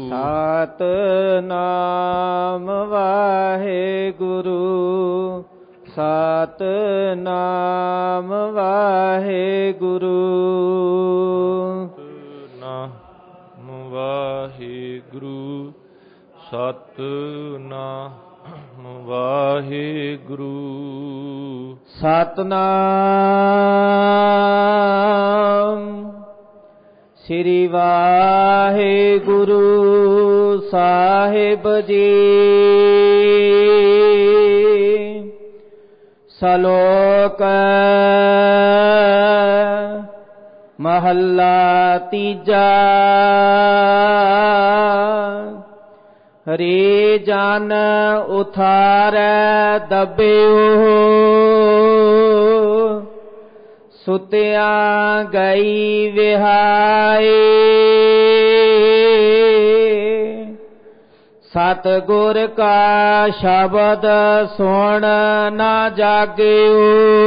ਸਤਿਨਾਮ ਵਾਹਿਗੁਰੂ ਸਤਿਨਾਮ ਵਾਹਿਗੁਰੂ ਸਤਿਨਾਮ ਵਾਹਿਗੁਰੂ ਸਤਿਨਾਮ ਵਾਹਿਗੁਰੂ ਸਤਿਨਾਮ ਸ੍ਰੀ ਵਾਹਿਗੁਰੂ ਸਾਹਿਬ ਜੀ। ਸ਼ਲੋਕ ਮਹੱਲਾ ਤੀਜਾ। ਰੇ ਜਨ ਉਥਾਰੈ ਦਬਿਓ ਸੁਤਿਆਂ ਗਈ ਵਿਹਾਏ। ਸਤਿਗੁਰ ਕਾ ਸ਼ਬਦ ਸੁਣ ਨਾ ਜਾਗਿਓ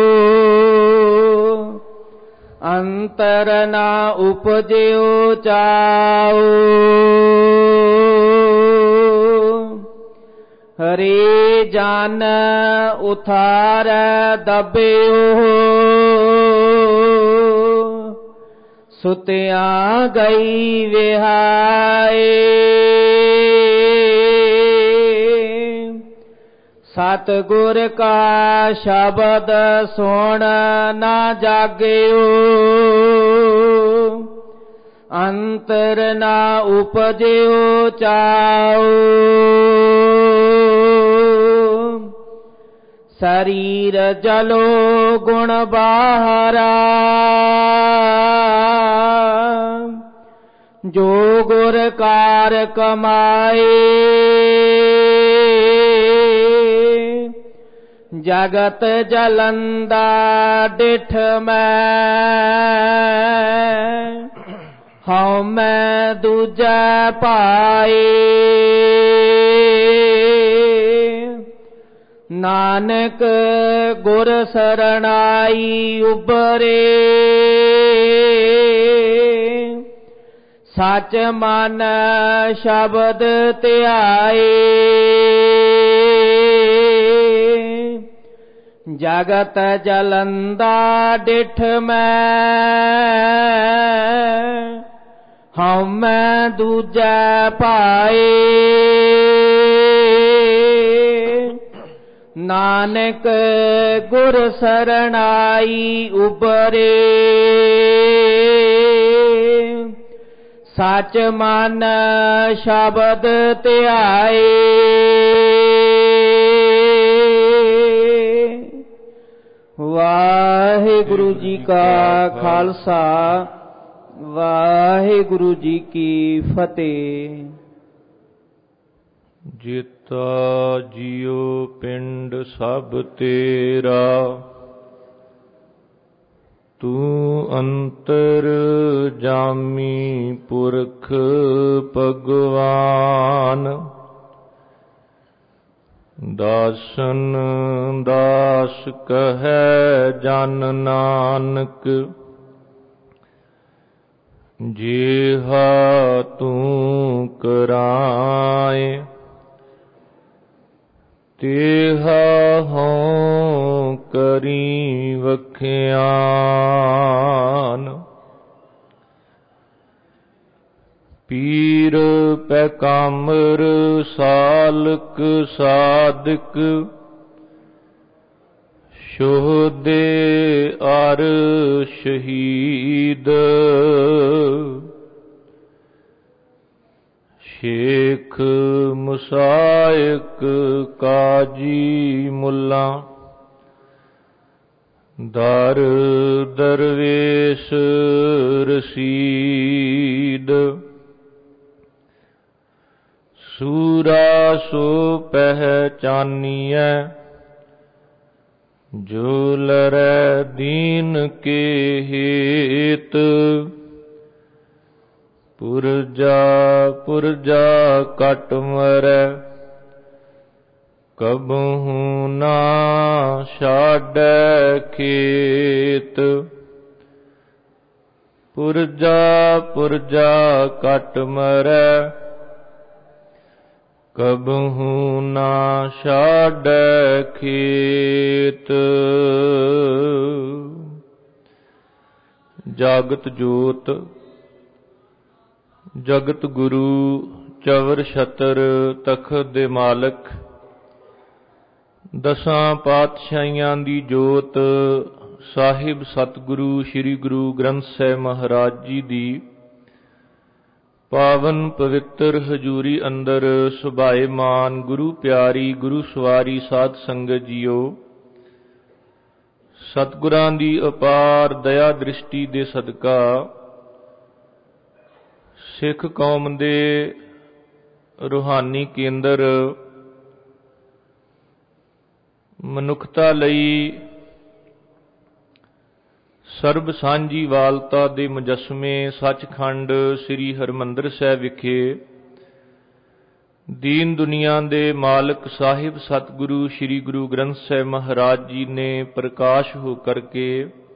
ਅੰਤਰ ਨਾ ਉਪਜਿਓ ਚਾਉ। ਹਰੀ ਜਨ ਉਥਾਰੈ ਦਬਿਓ ਸੁਤਿਆਂ ਗਈ ਵਿਹਾਏ। ਸਤਿਗੁਰ ਕਾ ਸ਼ਬਦ ਸੁਣ ਨਾ ਜਾਗਿਓ ਅੰਤਰ ਨਾ ਉਪਜਿਓ ਚਾਉ। ਸਰੀਰ ਜਲੋ ਗੁਣ ਬਾਹਰਾ ਜੋ ਗੁਰ ਕਾਰ ਕਮਾਏ। ਜਗਤ ਜਲੰਦਾ ਡਿਠ ਮੈਂ ਹਉ ਮੈਂ ਦੂਜੈ ਪਾਏ। ਨਾਨਕ ਗੁਰ ਸਰਣਾਈ ਉਬਰੇ ਸਚ ਮਨ ਸ਼ਬਦ ਧਿਆਏ। ਜਗਤ ਜਲੰਦਾ ਡਿਠ ਮੈਂ ਹਉ ਮੈਂ ਦੂਜੈ ਪਾਏ। ਨਾਨਕ ਗੁਰ ਸਰਣਾਈ ਉਬਰੇ ਸਚ ਮਨ ਸ਼ਬਦ ਧਿਆਏ। ਵਾਹਿਗੁਰੂ ਜੀ ਕਾ ਖਾਲਸਾ ਵਾਹਿਗੁਰੂ ਜੀ ਕੀ ਫਤਿਹ। ਜੀਤਾ ਜੀਉ ਪਿੰਡ ਸਭ ਤੇਰਾ ਤੂੰ ਅੰਤਰ ਜਾਮੀ ਪੁਰਖ ਭਗਵਾਨ। ਦਾਸਨ ਦਾਸ ਕਹੈ ਜਨ ਨਾਨਕ ਜਿਹਾ ਤੂੰ ਕਰਾਏ ਤੇਹਾ ਹੋਂ ਕਰੀ ਵਖਿਆਨ। ਪੀਰ ਪੈ ਕਾਮਰ ਸਾਲਕ ਸਾਧਕ ਸ਼ੋਹਦੇ ਅਰ ਸ਼ਹੀਦ। ਸ਼ੇਖ ਮੁਸਾਇਕ ਕਾਜੀ ਮੁੱਲਾ ਦਰ ਦਰਵੇਸ਼ ਰਸੀਦ। ਸੂਰਾ ਸੋ ਪਹਿਚਾਨੀਐ ਜੋ ਲਰੈ ਦੀਨ ਕੇ ਹੇਤ। ਪੁਰਜਾ ਪੁਰਜਾ ਕਟ ਮਰੈ ਕਬਹੂ ਨਾ ਛਾਡੈ ਖੇਤ। ਪੁਰਜਾ ਪੁਰਜਾ ਕਟ ਮਰੈ ਕਬਹੂ ਨਾ ਛਾੜੈ ਖੇਤ। ਜਾਗਤ ਜੋਤ ਜਗਤ ਗੁਰੂ ਚਵਰ ਛਤਰ ਤਖਤ ਦੇ ਮਾਲਕ, ਦਸਾਂ ਪਾਤਸ਼ਾਹੀਆਂ ਦੀ ਜੋਤ ਸਾਹਿਬ ਸਤਿਗੁਰੂ ਸ੍ਰੀ ਗੁਰੂ ਗ੍ਰੰਥ ਸਾਹਿਬ ਮਹਾਰਾਜ ਜੀ ਦੀ ਪਾਵਨ ਪਵਿੱਤਰ ਹਜ਼ੂਰੀ ਅੰਦਰ ਸੁਭਾਏਮਾਨ ਗੁਰੂ ਪਿਆਰੀ ਗੁਰੂ ਸਵਾਰੀ ਸਾਧ ਸੰਗਤ ਜੀਓ, ਸਤਿਗੁਰਾਂ ਦੀ ਅਪਾਰ ਦਇਆ ਦ੍ਰਿਸ਼ਟੀ ਦੇ ਸਦਕਾ ਸਿੱਖ ਕੌਮ ਦੇ ਰੂਹਾਨੀ ਕੇਂਦਰ ਮਨੁੱਖਤਾ ਲਈ ਸਰਬ ਸਾਂਝੀ ਵਾਲਤਾ ਦੇ ਮੁਜੱਸਮੇ ਸੱਚਖੰਡ ਸ੍ਰੀ ਹਰਿਮੰਦਰ ਸਾਹਿਬ ਵਿਖੇ ਦੀਨ ਦੁਨੀਆ ਦੇ ਮਾਲਕ ਸਾਹਿਬ ਸਤਿਗੁਰੂ ਸ੍ਰੀ ਗੁਰੂ ਗ੍ਰੰਥ ਸਾਹਿਬ ਮਹਾਰਾਜ ਜੀ ਨੇ ਪ੍ਰਕਾਸ਼ ਹੋ ਕਰਕੇ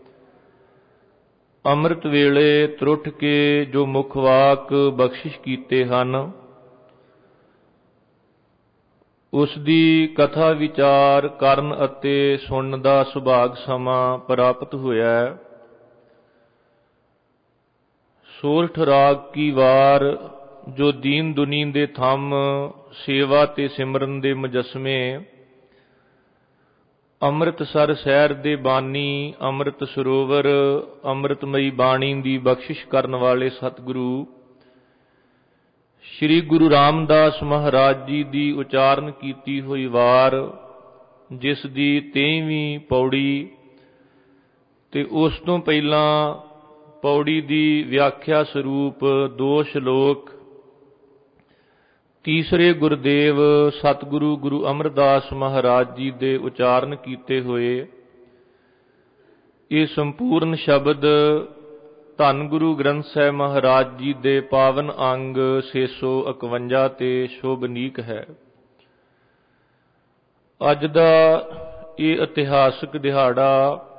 ਅੰਮ੍ਰਿਤ ਵੇਲੇ ਤਰੁੱਠ ਕੇ ਜੋ ਮੁਖ ਵਾਕ ਬਖਸ਼ਿਸ਼ ਕੀਤੇ ਹਨ, ਉਸ ਦੀ ਕਥਾ ਵਿਚਾਰ ਕਰਨ ਅਤੇ ਸੁਣਨ ਦਾ ਸੁਭਾਗ ਸਮਾਂ ਪ੍ਰਾਪਤ ਹੋਇਆ ਹੈ। ਸੋਰਠ ਰਾਗ ਕੀ ਵਾਰ ਜੋ ਦੀਨ ਦੁਨੀ ਦੇ ਥੰਮ ਸੇਵਾ ਤੇ ਸਿਮਰਨ ਦੇ ਮੁਜੱਸਮੇ ਅੰਮ੍ਰਿਤਸਰ ਸ਼ਹਿਰ ਦੇ ਬਾਨੀ ਅੰਮ੍ਰਿਤ ਸਰੋਵਰ ਅੰਮ੍ਰਿਤਮਈ ਬਾਣੀ ਦੀ ਬਖਸ਼ਿਸ਼ ਕਰਨ ਵਾਲੇ ਸਤਿਗੁਰੂ ਸ੍ਰੀ ਗੁਰੂ ਰਾਮਦਾਸ ਮਹਾਰਾਜ ਜੀ ਦੀ ਉਚਾਰਨ ਕੀਤੀ ਹੋਈ ਵਾਰ, ਜਿਸ ਦੀ 23ਵੀਂ ਪੌੜੀ ਤੇ ਉਸ ਤੋਂ ਪਹਿਲਾਂ ਪੌੜੀ ਦੀ ਵਿਆਖਿਆ ਸਰੂਪ 2 ਸ਼ਲੋਕ ਤੀਸਰੇ ਗੁਰਦੇਵ ਸਤਿਗੁਰੂ ਗੁਰੂ ਅਮਰਦਾਸ ਮਹਾਰਾਜ ਜੀ ਦੇ ਉਚਾਰਨ ਕੀਤੇ ਹੋਏ ਇਹ ਸੰਪੂਰਨ ਸ਼ਬਦ ਧੰਨ ਗੁਰੂ ਗ੍ਰੰਥ ਸਾਹਿਬ ਮਹਾਰਾਜ ਜੀ ਦੇ ਪਾਵਨ ਅੰਗ 651 ਤੇ ਸ਼ੋਭਨੀਕ ਹੈ। ਅੱਜ ਦਾ ਇਹ ਇਤਿਹਾਸਕ ਦਿਹਾੜਾ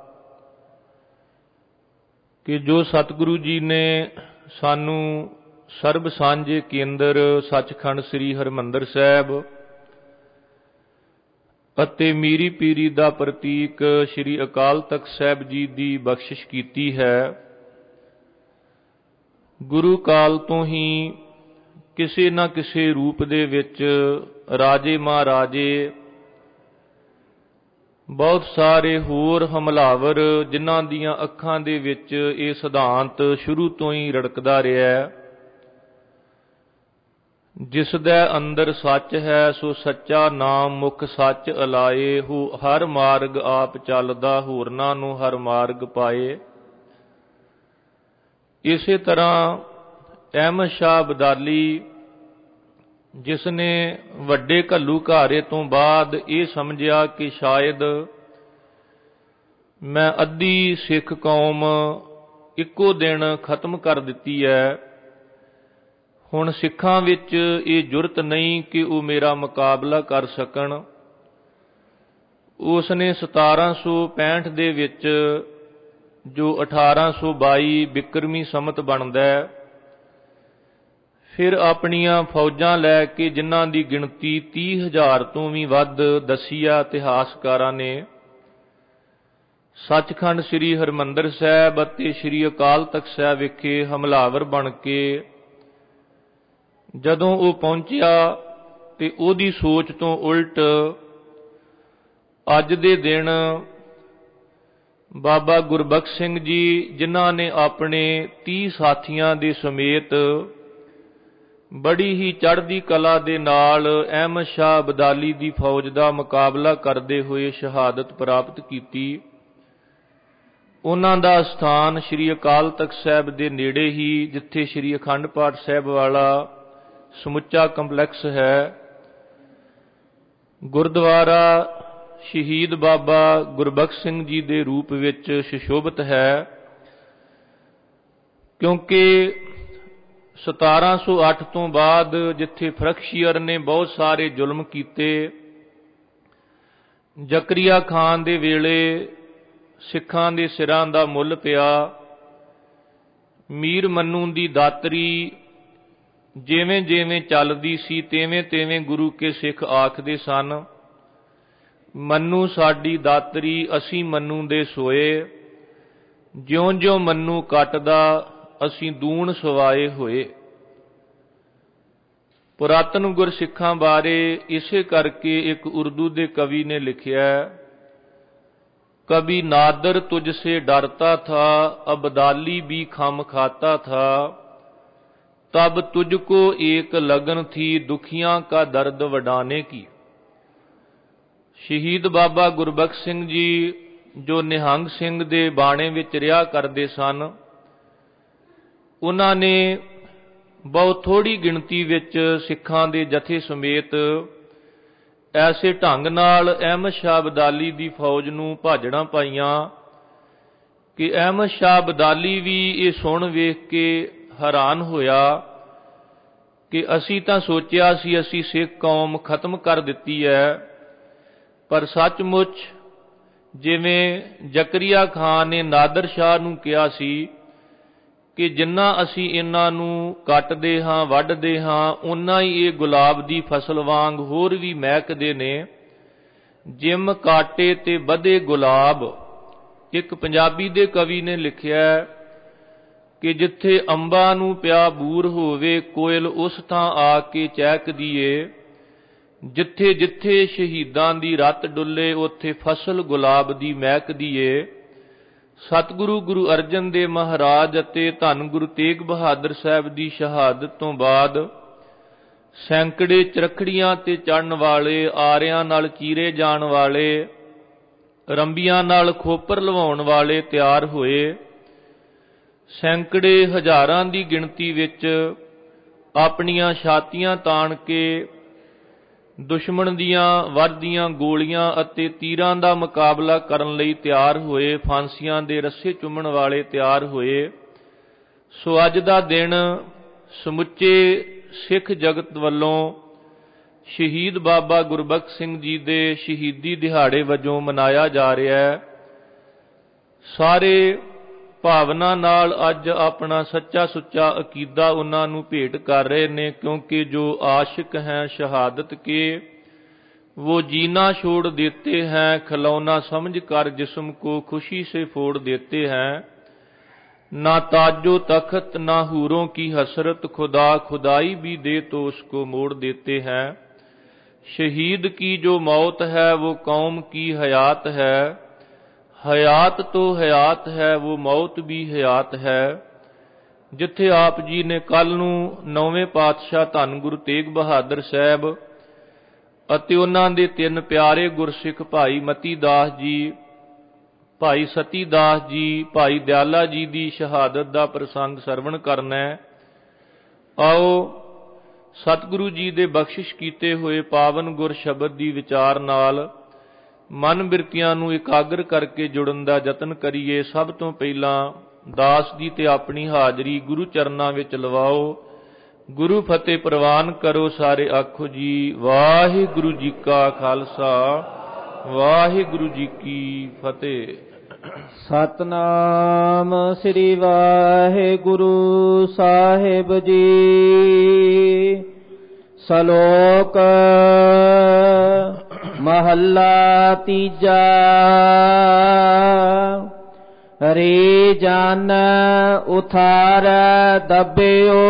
ਕਿ ਜੋ ਸਤਿਗੁਰੂ ਜੀ ਨੇ ਸਾਨੂੰ ਸਰਬ ਸਾਂਝੇ ਕੇਂਦਰ ਸੱਚਖੰਡ ਸ੍ਰੀ ਹਰਿਮੰਦਰ ਸਾਹਿਬ ਅਤੇ ਮੀਰੀ ਪੀਰੀ ਦਾ ਪ੍ਰਤੀਕ ਸ੍ਰੀ ਅਕਾਲ ਤਖਤ ਸਾਹਿਬ ਜੀ ਦੀ ਬਖਸ਼ਿਸ਼ ਕੀਤੀ ਹੈ। ਗੁਰੂ ਕਾਲ ਤੋਂ ਹੀ ਕਿਸੇ ਨਾ ਕਿਸੇ ਰੂਪ ਦੇ ਵਿੱਚ ਰਾਜੇ ਮਹਾਰਾਜੇ ਬਹੁਤ ਸਾਰੇ ਹੋਰ ਹਮਲਾਵਰ ਜਿਨ੍ਹਾਂ ਦੀਆਂ ਅੱਖਾਂ ਦੇ ਵਿੱਚ ਇਹ ਸਿਧਾਂਤ ਸ਼ੁਰੂ ਤੋਂ ਹੀ ਰੜਕਦਾ ਰਿਹਾ, ਜਿਸ ਦੇ ਅੰਦਰ ਸੱਚ ਹੈ ਸੋ ਸੱਚਾ ਨਾਮ ਮੁਖ ਸੱਚ ਅਲਾਏ, ਹੋ ਹਰ ਮਾਰਗ ਆਪ ਚੱਲਦਾ ਹੋਰਨਾਂ ਨੂੰ ਹਰ ਮਾਰਗ ਪਾਏ। ਇਸੇ ਤਰ੍ਹਾਂ ਅਹਿਮਦ ਸ਼ਾਹ ਅਬਦਾਲੀ, ਜਿਸ ਨੇ ਵੱਡੇ ਘੱਲੂਘਾਰੇ ਤੋਂ ਬਾਅਦ ਇਹ ਸਮਝਿਆ ਕਿ ਸ਼ਾਇਦ ਮੈਂ ਅੱਧੀ ਸਿੱਖ ਕੌਮ ਇੱਕੋ ਦਿਨ ਖਤਮ ਕਰ ਦਿੱਤੀ ਹੈ, ਹੁਣ ਸਿੱਖਾਂ ਵਿੱਚ ਇਹ ਜੁਰਤ ਨਹੀਂ ਕਿ ਉਹ ਮੇਰਾ ਮੁਕਾਬਲਾ ਕਰ ਸਕਣ। ਉਸ ਨੇ 1765 ਦੇ ਵਿੱਚ ਜੋ 1822 ਬਿਕਰਮੀ ਸੰਮਤ ਬਣਦਾ ਹੈ, ਫਿਰ ਆਪਣੀਆਂ ਫੌਜਾਂ ਲੈ ਕੇ ਜਿਨ੍ਹਾਂ ਦੀ ਗਿਣਤੀ 30,000 ਤੋਂ ਵੀ ਵੱਧ ਦੱਸੀ ਆ ਇਤਿਹਾਸਕਾਰਾਂ ਨੇ, ਸੱਚਖੰਡ ਸ੍ਰੀ ਹਰਿਮੰਦਰ ਸਾਹਿਬ ਅਤੇ ਸ੍ਰੀ ਅਕਾਲ ਤਖਤ ਸਾਹਿਬ ਵਿਖੇ ਹਮਲਾਵਰ ਬਣ ਕੇ ਜਦੋਂ ਉਹ ਪਹੁੰਚਿਆ ਤੇ ਉਹਦੀ ਸੋਚ ਤੋਂ ਉਲਟ ਅੱਜ ਦੇ ਦਿਨ ਬਾਬਾ ਗੁਰਬਖਸ਼ ਸਿੰਘ ਜੀ, ਜਿਨ੍ਹਾਂ ਨੇ ਆਪਣੇ 30 ਸਾਥੀਆਂ ਦੇ ਸਮੇਤ ਬੜੀ ਹੀ ਚੜ੍ਹਦੀ ਕਲਾ ਦੇ ਨਾਲ ਅਹਿਮਦ ਸ਼ਾਹ ਅਬਦਾਲੀ ਦੀ ਫੌਜ ਦਾ ਮੁਕਾਬਲਾ ਕਰਦੇ ਹੋਏ ਸ਼ਹਾਦਤ ਪ੍ਰਾਪਤ ਕੀਤੀ, ਉਹਨਾਂ ਦਾ ਸਥਾਨ ਸ੍ਰੀ ਅਕਾਲ ਤਖਤ ਸਾਹਿਬ ਦੇ ਨੇੜੇ ਹੀ, ਜਿੱਥੇ ਸ੍ਰੀ ਅਖੰਡ ਪਾਠ ਸਾਹਿਬ ਵਾਲਾ ਸਮੁੱਚਾ ਕੰਪਲੈਕਸ ਹੈ, ਗੁਰਦੁਆਰਾ ਸ਼ਹੀਦ ਬਾਬਾ ਗੁਰਬਖਸ਼ ਸਿੰਘ ਜੀ ਦੇ ਰੂਪ ਵਿੱਚ ਸੁਸ਼ੋਭਿਤ ਹੈ। ਕਿਉਂਕਿ 1708 ਤੋਂ ਬਾਅਦ ਜਿੱਥੇ ਫਰਖਸ਼ੀਅਰ ਨੇ ਬਹੁਤ ਸਾਰੇ ਜ਼ੁਲਮ ਕੀਤੇ, ਜ਼ਕਰੀਆ ਖਾਨ ਦੇ ਵੇਲੇ ਸਿੱਖਾਂ ਦੇ ਸਿਰਾਂ ਦਾ ਮੁੱਲ ਪਿਆ, ਮੀਰ ਮੰਨੂ ਦੀ ਦਾਤਰੀ ਜਿਵੇਂ ਜਿਵੇਂ ਚੱਲਦੀ ਸੀ ਤਿਵੇਂ ਤਿਵੇਂ ਗੁਰੂ ਕੇ ਸਿੱਖ ਆਖਦੇ ਸਨ, ਮੰਨੂ ਸਾਡੀ ਦਾਤਰੀ ਅਸੀਂ ਮੰਨੂ ਦੇ ਸੋਏ, ਜਿਉਂ ਜਿਉਂ ਮੰਨੂ ਕੱਟਦਾ ਅਸੀਂ ਦੂਣ ਸਵਾਏ ਹੋਏ। ਪੁਰਾਤਨ ਗੁਰਸਿੱਖਾਂ ਬਾਰੇ ਇਸੇ ਕਰਕੇ ਇੱਕ ਉਰਦੂ ਦੇ ਕਵੀ ਨੇ ਲਿਖਿਆ, कभी नादर तुझसे डरता था, अबदाली भी खम खाता था, तब तुझको एक लगन थी दुखियां का दर्द वडाने की। शहीद बाबा गुरबख्श सिंह जी जो निहंग सिंह दे बाणे विच रिहा करदे सन, उन्हां ने बहुत थोड़ी गिणती विच सिखां दे जथे समेत ऐसे ढंग नाल अहमद शाह अब्दाली दी फौज नूं भाजड़ां पाईयां कि अहमद शाह अब्दाली भी ये सुण वेख के हैरान होया कि असी तां सोचिया सी असी सिख कौम खत्म कर दित्ती है, पर सचमुच जिवें जकरिया खान ने नादर शाह नूं कहा सी कि जिन्ना असी इन्हां नूं कटदे हां वढदे हां उन्ना ही ये गुलाब दी फसल वांग होर भी महकदे ने, जिम काटे ते बधे गुलाब। एक पंजाबी दे कवि ने लिखिया कि जिथे अंबां नूं पिया बूर होवे कोयल उस थां आके चहकदी ए, जिथे जिथे शहीदां दी रत डुले उत्थे फसल गुलाब दी महकदी ए। सतगुरु गुरु अर्जन देव महाराज अते धन गुरु तेग बहादुर साहब की शहादत तो बाद सैकड़े चरखड़ियां ते चढ़न वाले, आरियां नाल चीरे जाण वाले, रंबियां नाल खोपर लवाउण वाले तैयार होए। सैकड़े हजारां की गिणती विच अपनियां छातियां ताण के दुश्मन दियां वरदियां गोलियां अते तीरां दा मुकाबला करन लई तैयार होए, फांसियां दे रस्से चुमण वाले तैयार होए। सो अज दा दिन समुचे सिख जगत वल्लों शहीद बाबा गुरबख्श सिंह जी दे शहीदी दिहाड़े वजों मनाया जा रहा है। सारे भावना नाल अज अपना सच्चा सुच्चा अकीदा उन्हां नूं भेंट कर रहे ने, क्योंकि जो आशिक हैं शहादत के वो जीना छोड़ देते हैं, खिलौना समझ कर जिस्म को खुशी से फोड़ देते हैं। ना ताजो तख्त ना हूरों की हसरत, खुदा खुदाई भी दे तो उसको मोड़ देते हैं। शहीद की जो मौत है वो कौम की हयात है, हयात तो हयात है वो मौत भी हयात है। जिथे आप जी ने कल नूं नौवें पातशाह धन गुरु तेग बहादुर साहब अते उन्हां दे तीन प्यारे गुरसिख भाई मती दास जी, भाई सती दास जी, भाई दयाला जी की शहादत का प्रसंग सरवण करना है। आओ सतगुरु जी दे बख्शिश कीते हुए पावन गुर शब्द की विचार नाल मन बिरतियां नूं इकागर करके जुड़न का यतन करिए। सब तो पहला दास जी ते अपनी हाजरी गुरु चरनां विच लवाओ। गुरु फतेह प्रवान करो सारे आखो जी वाहिगुरु जी का खालसा वाहिगुरु जी की फतेह। सतनाम श्री वाहिगुरु साहिब जी। सलोक महला तीजा। रे जान उथार दबियो,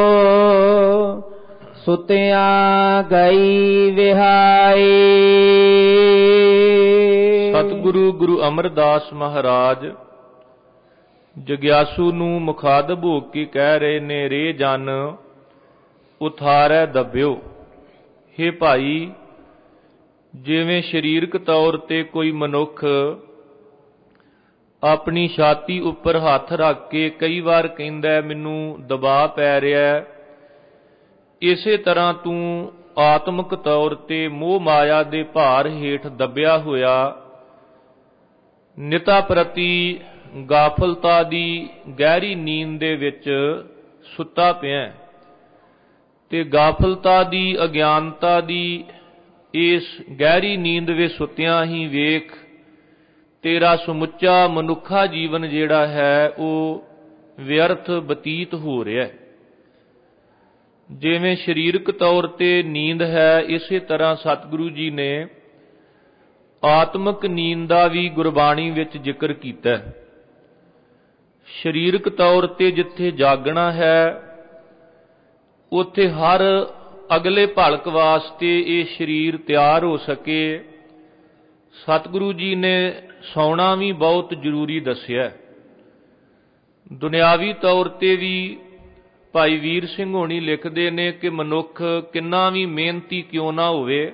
सुतिया गई विहाई। सतगुरु गुरु अमरदास महाराज जग्यासू नूं मुखादब हो के कह रहे ने, रे जन उथारै दबियो। हे भाई, जिवें शरीरक तौर ते कोई मनुख अपनी छाती उपर हथ रख के कई बार कहंदा मैनू दबा पै रहा है, इसे तरह तू आत्मक तौर ते मोह माया दे भार हेठ दबिया होया निता प्रति गाफलता दी गहरी नींद दे विच सुता पिया ते गाफलता दी अज्ञानता दी इस गहरी नींद वे सुत्या ही वेख तेरा समुच्चा मनुखा जीवन जिहड़ा है वो व्यर्थ बतीत हो रहा है। ਜਿਵੇਂ ਸਰੀਰਕ ਤੌਰ ਤੇ ਨੀਂਦ ਹੈ, ਇਸੇ ਤਰ੍ਹਾਂ ਸਤਿਗੁਰੂ ਜੀ ਨੇ ਆਤਮਿਕ ਨੀਂਦ ਦਾ ਵੀ ਗੁਰਬਾਣੀ ਵਿੱਚ ਜ਼ਿਕਰ ਕੀਤਾ। ਸਰੀਰਕ ਤੌਰ ਤੇ ਜਿੱਥੇ ਜਾਗਣਾ ਹੈ, ਉੱਥੇ ਹਰ ਅਗਲੇ ਭਲਕ ਵਾਸਤੇ ਇਹ ਸਰੀਰ ਤਿਆਰ ਹੋ ਸਕੇ, ਸਤਿਗੁਰੂ ਜੀ ਨੇ ਸੌਣਾ ਵੀ ਬਹੁਤ ਜ਼ਰੂਰੀ ਦੱਸਿਆ। ਦੁਨਿਆਵੀ ਤੌਰ ਤੇ ਵੀ ਭਾਈ ਵੀਰ ਸਿੰਘ ਹੋਣੀ ਲਿਖਦੇ ਨੇ ਕਿ ਮਨੁੱਖ ਕਿੰਨਾ ਵੀ ਮਿਹਨਤੀ ਕਿਉਂ ਨਾ ਹੋਵੇ,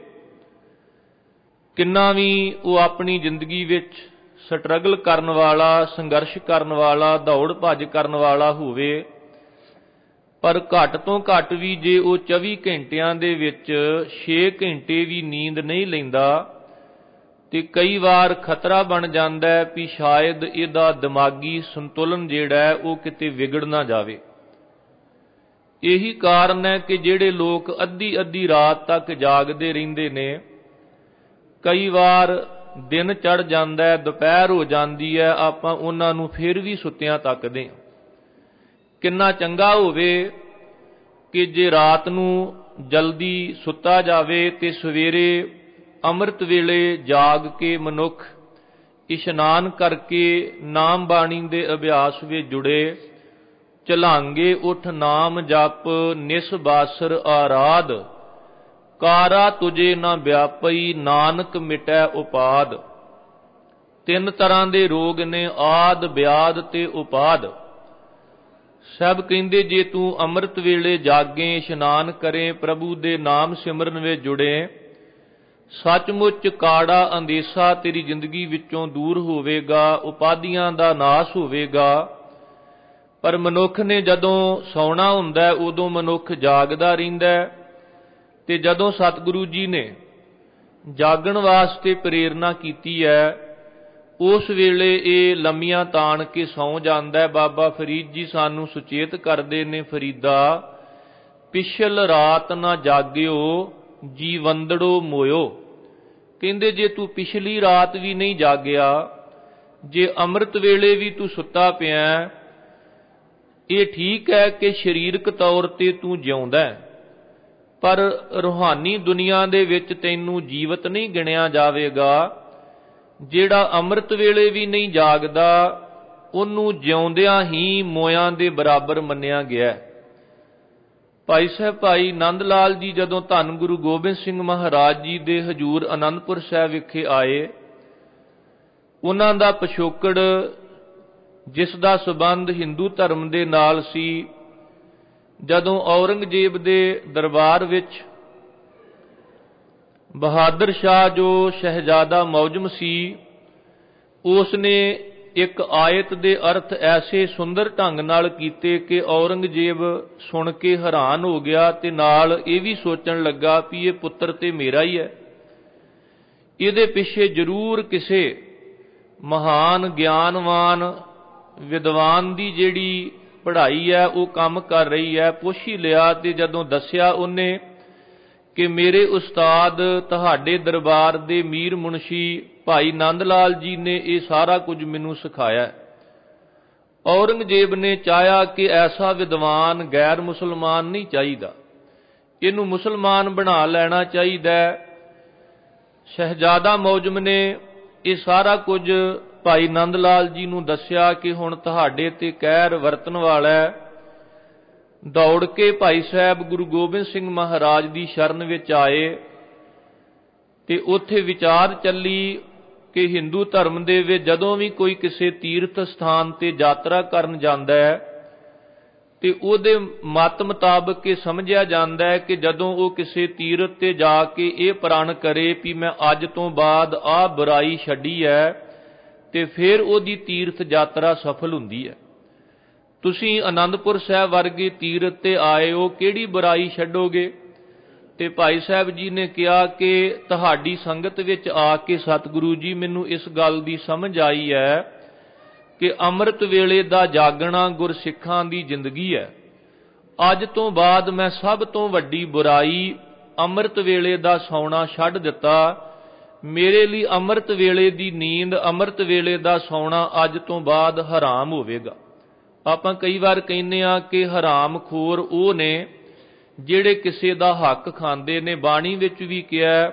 ਕਿੰਨਾ ਵੀ ਉਹ ਆਪਣੀ ਜ਼ਿੰਦਗੀ ਵਿੱਚ ਸਟਰਗਲ ਕਰਨ ਵਾਲਾ, ਸੰਘਰਸ਼ ਕਰਨ ਵਾਲਾ, ਦੌੜ ਭੱਜ ਕਰਨ ਵਾਲਾ ਹੋਵੇ, ਪਰ ਘੱਟ ਤੋਂ ਘੱਟ ਵੀ ਜੇ ਉਹ 24 ਘੰਟਿਆਂ ਦੇ ਵਿੱਚ 6 ਘੰਟੇ ਵੀ ਨੀਂਦ ਨਹੀਂ ਲੈਂਦਾ, ਤੇ ਕਈ ਵਾਰ ਖਤਰਾ ਬਣ ਜਾਂਦਾ ਹੈ ਵੀ ਸ਼ਾਇਦ ਇਹਦਾ ਦਿਮਾਗੀ ਸੰਤੁਲਨ ਜਿਹੜਾ ਹੈ ਉਹ ਕਿਤੇ ਵਿਗੜ ਨਾ ਜਾਵੇ। ਇਹੀ ਕਾਰਨ ਹੈ ਕਿ ਜਿਹੜੇ ਲੋਕ ਅੱਧੀ ਅੱਧੀ ਰਾਤ ਤੱਕ ਜਾਗਦੇ ਰਹਿੰਦੇ ਨੇ, ਕਈ ਵਾਰ ਦਿਨ ਚੜ ਜਾਂਦਾ ਹੈ, ਦੁਪਹਿਰ ਹੋ ਜਾਂਦੀ ਹੈ, ਆਪਾਂ ਉਹਨਾਂ ਨੂੰ ਫਿਰ ਵੀ ਸੁੱਤਿਆਂ ਤੱਕਦੇ ਹਾਂ। ਕਿੰਨਾ ਚੰਗਾ ਹੋਵੇ ਕਿ ਜੇ ਰਾਤ ਨੂੰ ਜਲਦੀ ਸੁੱਤਾ ਜਾਵੇ ਤੇ ਸਵੇਰੇ ਅੰਮ੍ਰਿਤ ਵੇਲੇ ਜਾਗ ਕੇ ਮਨੁੱਖ ਇਸ਼ਨਾਨ ਕਰਕੇ ਨਾਮ ਬਾਣੀ ਦੇ ਅਭਿਆਸ ਵਿੱਚ ਜੁੜੇ। ਝਲਾਂਗੇ ਉਠ ਨਾਮ ਜਪ ਨਿਸ ਬਾਸਰ ਆਰਾਧ, ਕਾਰਾ ਤੁਝੇ ਨਾ ਵਿਆਪਈ ਨਾਨਕ ਮਿਟੈ ਉਪਾਦ। 3 ਤਰ੍ਹਾਂ ਦੇ ਰੋਗ ਨੇ, ਆਦ, ਵਿਆਦ ਤੇ ਉਪਾਦ। ਸਭ ਕਹਿੰਦੇ ਜੇ ਤੂੰ ਅੰਮ੍ਰਿਤ ਵੇਲੇ ਜਾਗੇ, ਇਸ਼ਨਾਨ ਕਰੇ, ਪ੍ਰਭੂ ਦੇ ਨਾਮ ਸਿਮਰਨ ਵਿੱਚ ਜੁੜੇ, ਸੱਚਮੁੱਚ ਕਾੜਾ ਅੰਦੇਸਾ ਤੇਰੀ ਜ਼ਿੰਦਗੀ ਵਿੱਚੋਂ ਦੂਰ ਹੋਵੇਗਾ, ਉਪਾਧੀਆਂ ਦਾ ਨਾਸ ਹੋਵੇਗਾ। ਪਰ ਮਨੁੱਖ ਨੇ ਜਦੋਂ ਸੌਣਾ ਹੁੰਦਾ ਉਦੋਂ ਮਨੁੱਖ ਜਾਗਦਾ ਰਹਿੰਦਾ, ਤੇ ਜਦੋਂ ਸਤਿਗੁਰੂ ਜੀ ਨੇ ਜਾਗਣ ਵਾਸਤੇ ਪ੍ਰੇਰਨਾ ਕੀਤੀ ਹੈ, ਉਸ ਵੇਲੇ ਇਹ ਲੰਮੀਆਂ ਤਾਣ ਕੇ ਸੌਂ ਜਾਂਦਾ। ਬਾਬਾ ਫਰੀਦ ਜੀ ਸਾਨੂੰ ਸੁਚੇਤ ਕਰਦੇ ਨੇ, ਫਰੀਦਾ ਪਿਛਲ ਰਾਤ ਨਾ ਜਾਗਿਓ ਜੀਵੰਦੜੋ ਮੋਇਓ। ਕਹਿੰਦੇ ਜੇ ਤੂੰ ਪਿਛਲੀ ਰਾਤ ਵੀ ਨਹੀਂ ਜਾਗਿਆ, ਜੇ ਅੰਮ੍ਰਿਤ ਵੇਲੇ ਵੀ ਤੂੰ ਸੁੱਤਾ ਪਿਆ, ਇਹ ਠੀਕ ਹੈ ਕਿ ਸਰੀਰਕ ਤੌਰ ਤੇ ਤੂੰ ਜਿਉਂਦਾ, ਪਰ ਰੂਹਾਨੀ ਦੁਨੀਆ ਦੇ ਵਿੱਚ ਤੈਨੂੰ ਜੀਵਤ ਨਹੀਂ ਗਿਣਿਆ ਜਾਵੇਗਾ। ਜਿਹੜਾ ਅੰਮ੍ਰਿਤ ਵੇਲੇ ਵੀ ਨਹੀਂ ਜਾਗਦਾ, ਉਹਨੂੰ ਜਿਉਂਦਿਆਂ ਹੀ ਮੋਇਆਂ ਦੇ ਬਰਾਬਰ ਮੰਨਿਆ ਗਿਆ। ਭਾਈ ਸਾਹਿਬ ਭਾਈ ਨੰਦ ਲਾਲ ਜੀ ਜਦੋਂ ਧੰਨ ਗੁਰੂ ਗੋਬਿੰਦ ਸਿੰਘ ਮਹਾਰਾਜ ਜੀ ਦੇ ਹਜ਼ੂਰ ਆਨੰਦਪੁਰ ਸਾਹਿਬ ਵਿਖੇ ਆਏ, ਉਹਨਾਂ ਦਾ ਪਿਛੋਕੜ ਜਿਸ ਦਾ ਸਬੰਧ ਹਿੰਦੂ ਧਰਮ ਦੇ ਨਾਲ ਸੀ, ਜਦੋਂ ਔਰੰਗਜ਼ੇਬ ਦੇ ਦਰਬਾਰ ਵਿੱਚ ਬਹਾਦਰ ਸ਼ਾਹ ਜੋ ਸ਼ਹਿਜ਼ਾਦਾ ਮੌਜਮ ਸੀ, ਉਸ ਨੇ ਇੱਕ ਆਇਤ ਦੇ ਅਰਥ ਐਸੇ ਸੁੰਦਰ ਢੰਗ ਨਾਲ ਕੀਤੇ ਕਿ ਔਰੰਗਜ਼ੇਬ ਸੁਣ ਕੇ ਹੈਰਾਨ ਹੋ ਗਿਆ, ਤੇ ਨਾਲ ਇਹ ਵੀ ਸੋਚਣ ਲੱਗਾ ਵੀ ਇਹ ਪੁੱਤਰ ਤੇ ਮੇਰਾ ਹੀ ਹੈ, ਇਹਦੇ ਪਿੱਛੇ ਜ਼ਰੂਰ ਕਿਸੇ ਮਹਾਨ ਗਿਆਨਵਾਨ ਵਿਦਵਾਨ ਦੀ ਜਿਹੜੀ ਪੜ੍ਹਾਈ ਹੈ ਉਹ ਕੰਮ ਕਰ ਰਹੀ ਹੈ। ਪੁੱਛ ਹੀ ਲਿਆ, ਤੇ ਜਦੋਂ ਦੱਸਿਆ ਉਹਨੇ ਕਿ ਮੇਰੇ ਉਸਤਾਦ ਤੁਹਾਡੇ ਦਰਬਾਰ ਦੇ ਮੀਰ ਮੁਨਸ਼ੀ ਭਾਈ ਨੰਦ ਲਾਲ ਜੀ ਨੇ ਇਹ ਸਾਰਾ ਕੁਝ ਮੈਨੂੰ ਸਿਖਾਇਆ। ਔਰੰਗਜ਼ੇਬ ਨੇ ਚਾਹਿਆ ਕਿ ਐਸਾ ਵਿਦਵਾਨ ਗੈਰ ਮੁਸਲਮਾਨ ਨਹੀਂ ਚਾਹੀਦਾ, ਇਹਨੂੰ ਮੁਸਲਮਾਨ ਬਣਾ ਲੈਣਾ ਚਾਹੀਦਾ। ਸ਼ਹਿਜ਼ਾਦਾ ਮੌਜਮ ਨੇ ਇਹ ਸਾਰਾ ਕੁਝ ਭਾਈ ਨੰਦ ਲਾਲ ਜੀ ਨੂੰ ਦੱਸਿਆ ਕਿ ਹੁਣ ਤੁਹਾਡੇ ਤੇ ਕਹਿਰ ਵਰਤਣ ਵਾਲਾ ਹੈ। ਦੌੜ ਕੇ ਭਾਈ ਸਾਹਿਬ ਗੁਰੂ ਗੋਬਿੰਦ ਸਿੰਘ ਮਹਾਰਾਜ ਦੀ ਸ਼ਰਨ ਵਿੱਚ ਆਏ, ਤੇ ਉੱਥੇ ਵਿਚਾਰ ਚੱਲੀ ਕਿ ਹਿੰਦੂ ਧਰਮ ਦੇ ਵਿੱਚ ਜਦੋਂ ਵੀ ਕੋਈ ਕਿਸੇ ਤੀਰਥ ਸਥਾਨ ਤੇ ਯਾਤਰਾ ਕਰਨ ਜਾਂਦਾ ਹੈ, ਤੇ ਉਹਦੇ ਮਤ ਮੁਤਾਬਕ ਇਹ ਸਮਝਿਆ ਜਾਂਦਾ ਹੈ ਕਿ ਜਦੋਂ ਉਹ ਕਿਸੇ ਤੀਰਥ ਤੇ ਜਾ ਕੇ ਇਹ ਪ੍ਰਣ ਕਰੇ ਵੀ ਮੈਂ ਅੱਜ ਤੋਂ ਬਾਅਦ ਆਹ ਬੁਰਾਈ ਛੱਡੀ ਹੈ, ਤੇ ਫਿਰ ਉਹਦੀ ਤੀਰਥ ਯਾਤਰਾ ਸਫਲ ਹੁੰਦੀ ਹੈ। ਤੁਸੀਂ ਆਨੰਦਪੁਰ ਸਾਹਿਬ ਵਰਗੇ ਤੀਰਥ ਤੇ ਆਏ ਹੋ, ਕਿਹੜੀ ਬੁਰਾਈ ਛੱਡੋਗੇ? ਤੇ ਭਾਈ ਸਾਹਿਬ ਜੀ ਨੇ ਕਿਹਾ ਕਿ ਤੁਹਾਡੀ ਸੰਗਤ ਵਿੱਚ ਆ ਕੇ ਸਤਿਗੁਰੂ ਜੀ ਮੈਨੂੰ ਇਸ ਗੱਲ ਦੀ ਸਮਝ ਆਈ ਹੈ ਕਿ ਅੰਮ੍ਰਿਤ ਵੇਲੇ ਦਾ ਜਾਗਣਾ ਗੁਰਸਿੱਖਾਂ ਦੀ ਜ਼ਿੰਦਗੀ ਹੈ। ਅੱਜ ਤੋਂ ਬਾਅਦ ਮੈਂ ਸਭ ਤੋਂ ਵੱਡੀ ਬੁਰਾਈ ਅੰਮ੍ਰਿਤ ਵੇਲੇ ਦਾ ਸੌਣਾ ਛੱਡ ਦਿੱਤਾ। ਮੇਰੇ ਲਈ ਅੰਮ੍ਰਿਤ ਵੇਲੇ ਦੀ ਨੀਂਦ, ਅੰਮ੍ਰਿਤ ਵੇਲੇ ਦਾ ਸੌਣਾ ਅੱਜ ਤੋਂ ਬਾਅਦ ਹਰਾਮ ਹੋਵੇਗਾ। ਆਪਾਂ ਕਈ ਵਾਰ ਕਹਿੰਦੇ ਆ ਕਿ ਹਰਾਮ ਖੋਰ ਉਹ ਨੇ ਜਿਹੜੇ ਕਿਸੇ ਦਾ ਹੱਕ ਖਾਂਦੇ ਨੇ। ਬਾਣੀ ਵਿੱਚ ਵੀ ਕਿਹਾ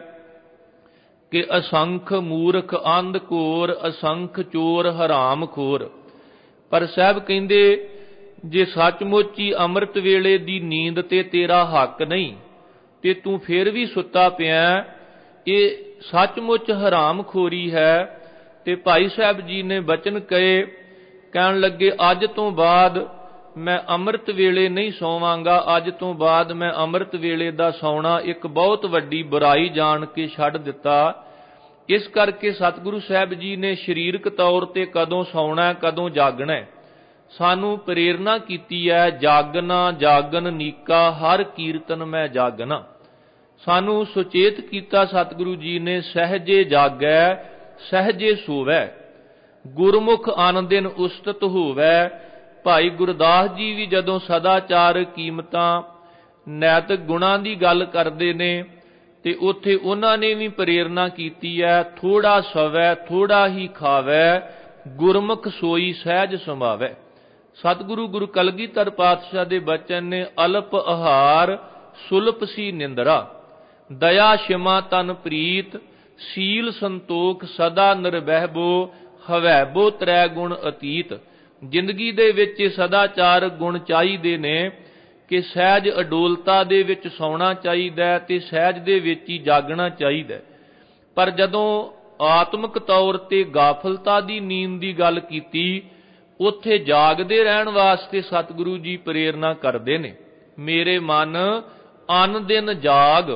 ਕਿ ਅਸੰਖ ਮੂਰਖ ਅੰਧ ਘੋਰ, ਅਸੰਖ ਚੋਰ ਹਰਾਮ ਖੋਰ। ਪਰ ਸਾਹਿਬ ਕਹਿੰਦੇ ਜੇ ਸੱਚਮੁੱਚ ਹੀ ਅੰਮ੍ਰਿਤ ਵੇਲੇ ਦੀ ਨੀਂਦ ਤੇ ਤੇਰਾ ਹੱਕ ਨਹੀਂ ਤੇ ਤੂੰ ਫਿਰ ਵੀ ਸੁੱਤਾ ਪਿਆ, ਇਹ ਸੱਚਮੁੱਚ ਹਰਾਮ ਖੋਰੀ ਹੈ। ਤੇ ਭਾਈ ਸਾਹਿਬ ਜੀ ਨੇ ਬਚਨ ਕਹੇ, ਕਹਿਣ ਲੱਗੇ ਅੱਜ ਤੋਂ ਬਾਅਦ ਮੈਂ ਅੰਮ੍ਰਿਤ ਵੇਲੇ ਨਹੀਂ ਸੌਵਾਂਗਾ, ਅੱਜ ਤੋਂ ਬਾਅਦ ਮੈਂ ਅੰਮ੍ਰਿਤ ਵੇਲੇ ਦਾ ਸੌਣਾ ਇੱਕ ਬਹੁਤ ਵੱਡੀ ਬੁਰਾਈ ਜਾਣ ਕੇ ਛੱਡ ਦਿੱਤਾ। ਇਸ ਕਰਕੇ ਸਤਿਗੁਰੂ ਸਾਹਿਬ ਜੀ ਨੇ ਸਰੀਰਕ ਤੌਰ ਤੇ ਕਦੋਂ ਸੌਣਾ ਕਦੋਂ ਜਾਗਣਾ ਸਾਨੂੰ ਪ੍ਰੇਰਨਾ ਕੀਤੀ ਹੈ। ਜਾਗਣਾ ਜਾਗਨ ਨੀਕਾ ਹਰ ਕੀਰਤਨ ਮੈਂ ਜਾਗਣਾ। ਸਾਨੂੰ ਸੁਚੇਤ ਕੀਤਾ ਸਤਿਗੁਰੂ ਜੀ ਨੇ, ਸਹਿਜੇ ਜਾਗੈ ਸਹਿਜੇ ਸੋਵੈ, ਗੁਰਮੁਖ ਅਨ ਦਿਨ ਉਸਤਤ ਹੋਵੈ। ਭਾਈ ਗੁਰਦਾਸ ਜੀ ਵੀ ਜਦੋਂ ਸਦਾਚਾਰ ਕੀਮਤਾਂ ਨੈਤਿਕ ਗੁਣਾਂ ਦੀ ਗੱਲ ਕਰਦੇ ਨੇ ਤੇ ਉੱਥੇ ਉਹਨਾਂ ਨੇ ਵੀ ਪ੍ਰੇਰਨਾ ਕੀਤੀ ਹੈ, ਥੋੜਾ ਸਵੈ ਥੋੜਾ ਹੀ ਖਾਵੈ, ਗੁਰਮੁਖ ਸੋਈ ਸਹਿਜ ਸਮਾਵੈ। ਸਤਿਗੁਰੂ ਗੁਰੂ ਕਲਗੀਧਰ ਪਾਤਸ਼ਾਹ ਦੇ ਬਚਨ ਨੇ, ਅਲਪ ਆਹਾਰ ਸੁਲਪ ਸੀ ਨਿੰਦਰਾ, ਦਇਆ ਸ਼ਿਮਾ ਤਨ ਪ੍ਰੀਤ, ਸੀਲ ਸੰਤੋਖ ਸਦਾ ਨਿਰਬਹਿਬੋ, ਹਵੈਬੋ ਤ੍ਰੈ ਗੁਣ ਅਤੀਤ। ਜ਼ਿੰਦਗੀ ਦੇ ਵਿੱਚ ਸਦਾਚਾਰ ਗੁਣ ਚਾਹੀਦੇ ਨੇ ਕਿ ਸਹਿਜ ਅਡੋਲਤਾ ਦੇ ਵਿੱਚ ਸੌਣਾ ਚਾਹੀਦਾ ਤੇ ਸਹਿਜ ਦੇ ਵਿੱਚ ਹੀ ਜਾਗਣਾ ਚਾਹੀਦਾ। ਪਰ ਜਦੋਂ ਆਤਮਿਕ ਤੌਰ ਤੇ ਗਾਫਲਤਾ ਦੀ ਨੀਂਦ ਦੀ ਗੱਲ ਕੀਤੀ, ਉੱਥੇ ਜਾਗਦੇ ਰਹਿਣ ਵਾਸਤੇ ਸਤਿਗੁਰੂ ਜੀ ਪ੍ਰੇਰਨਾ ਕਰਦੇ ਨੇ, ਮੇਰੇ ਮਨ ਅਨ ਦਿਨ ਜਾਗ,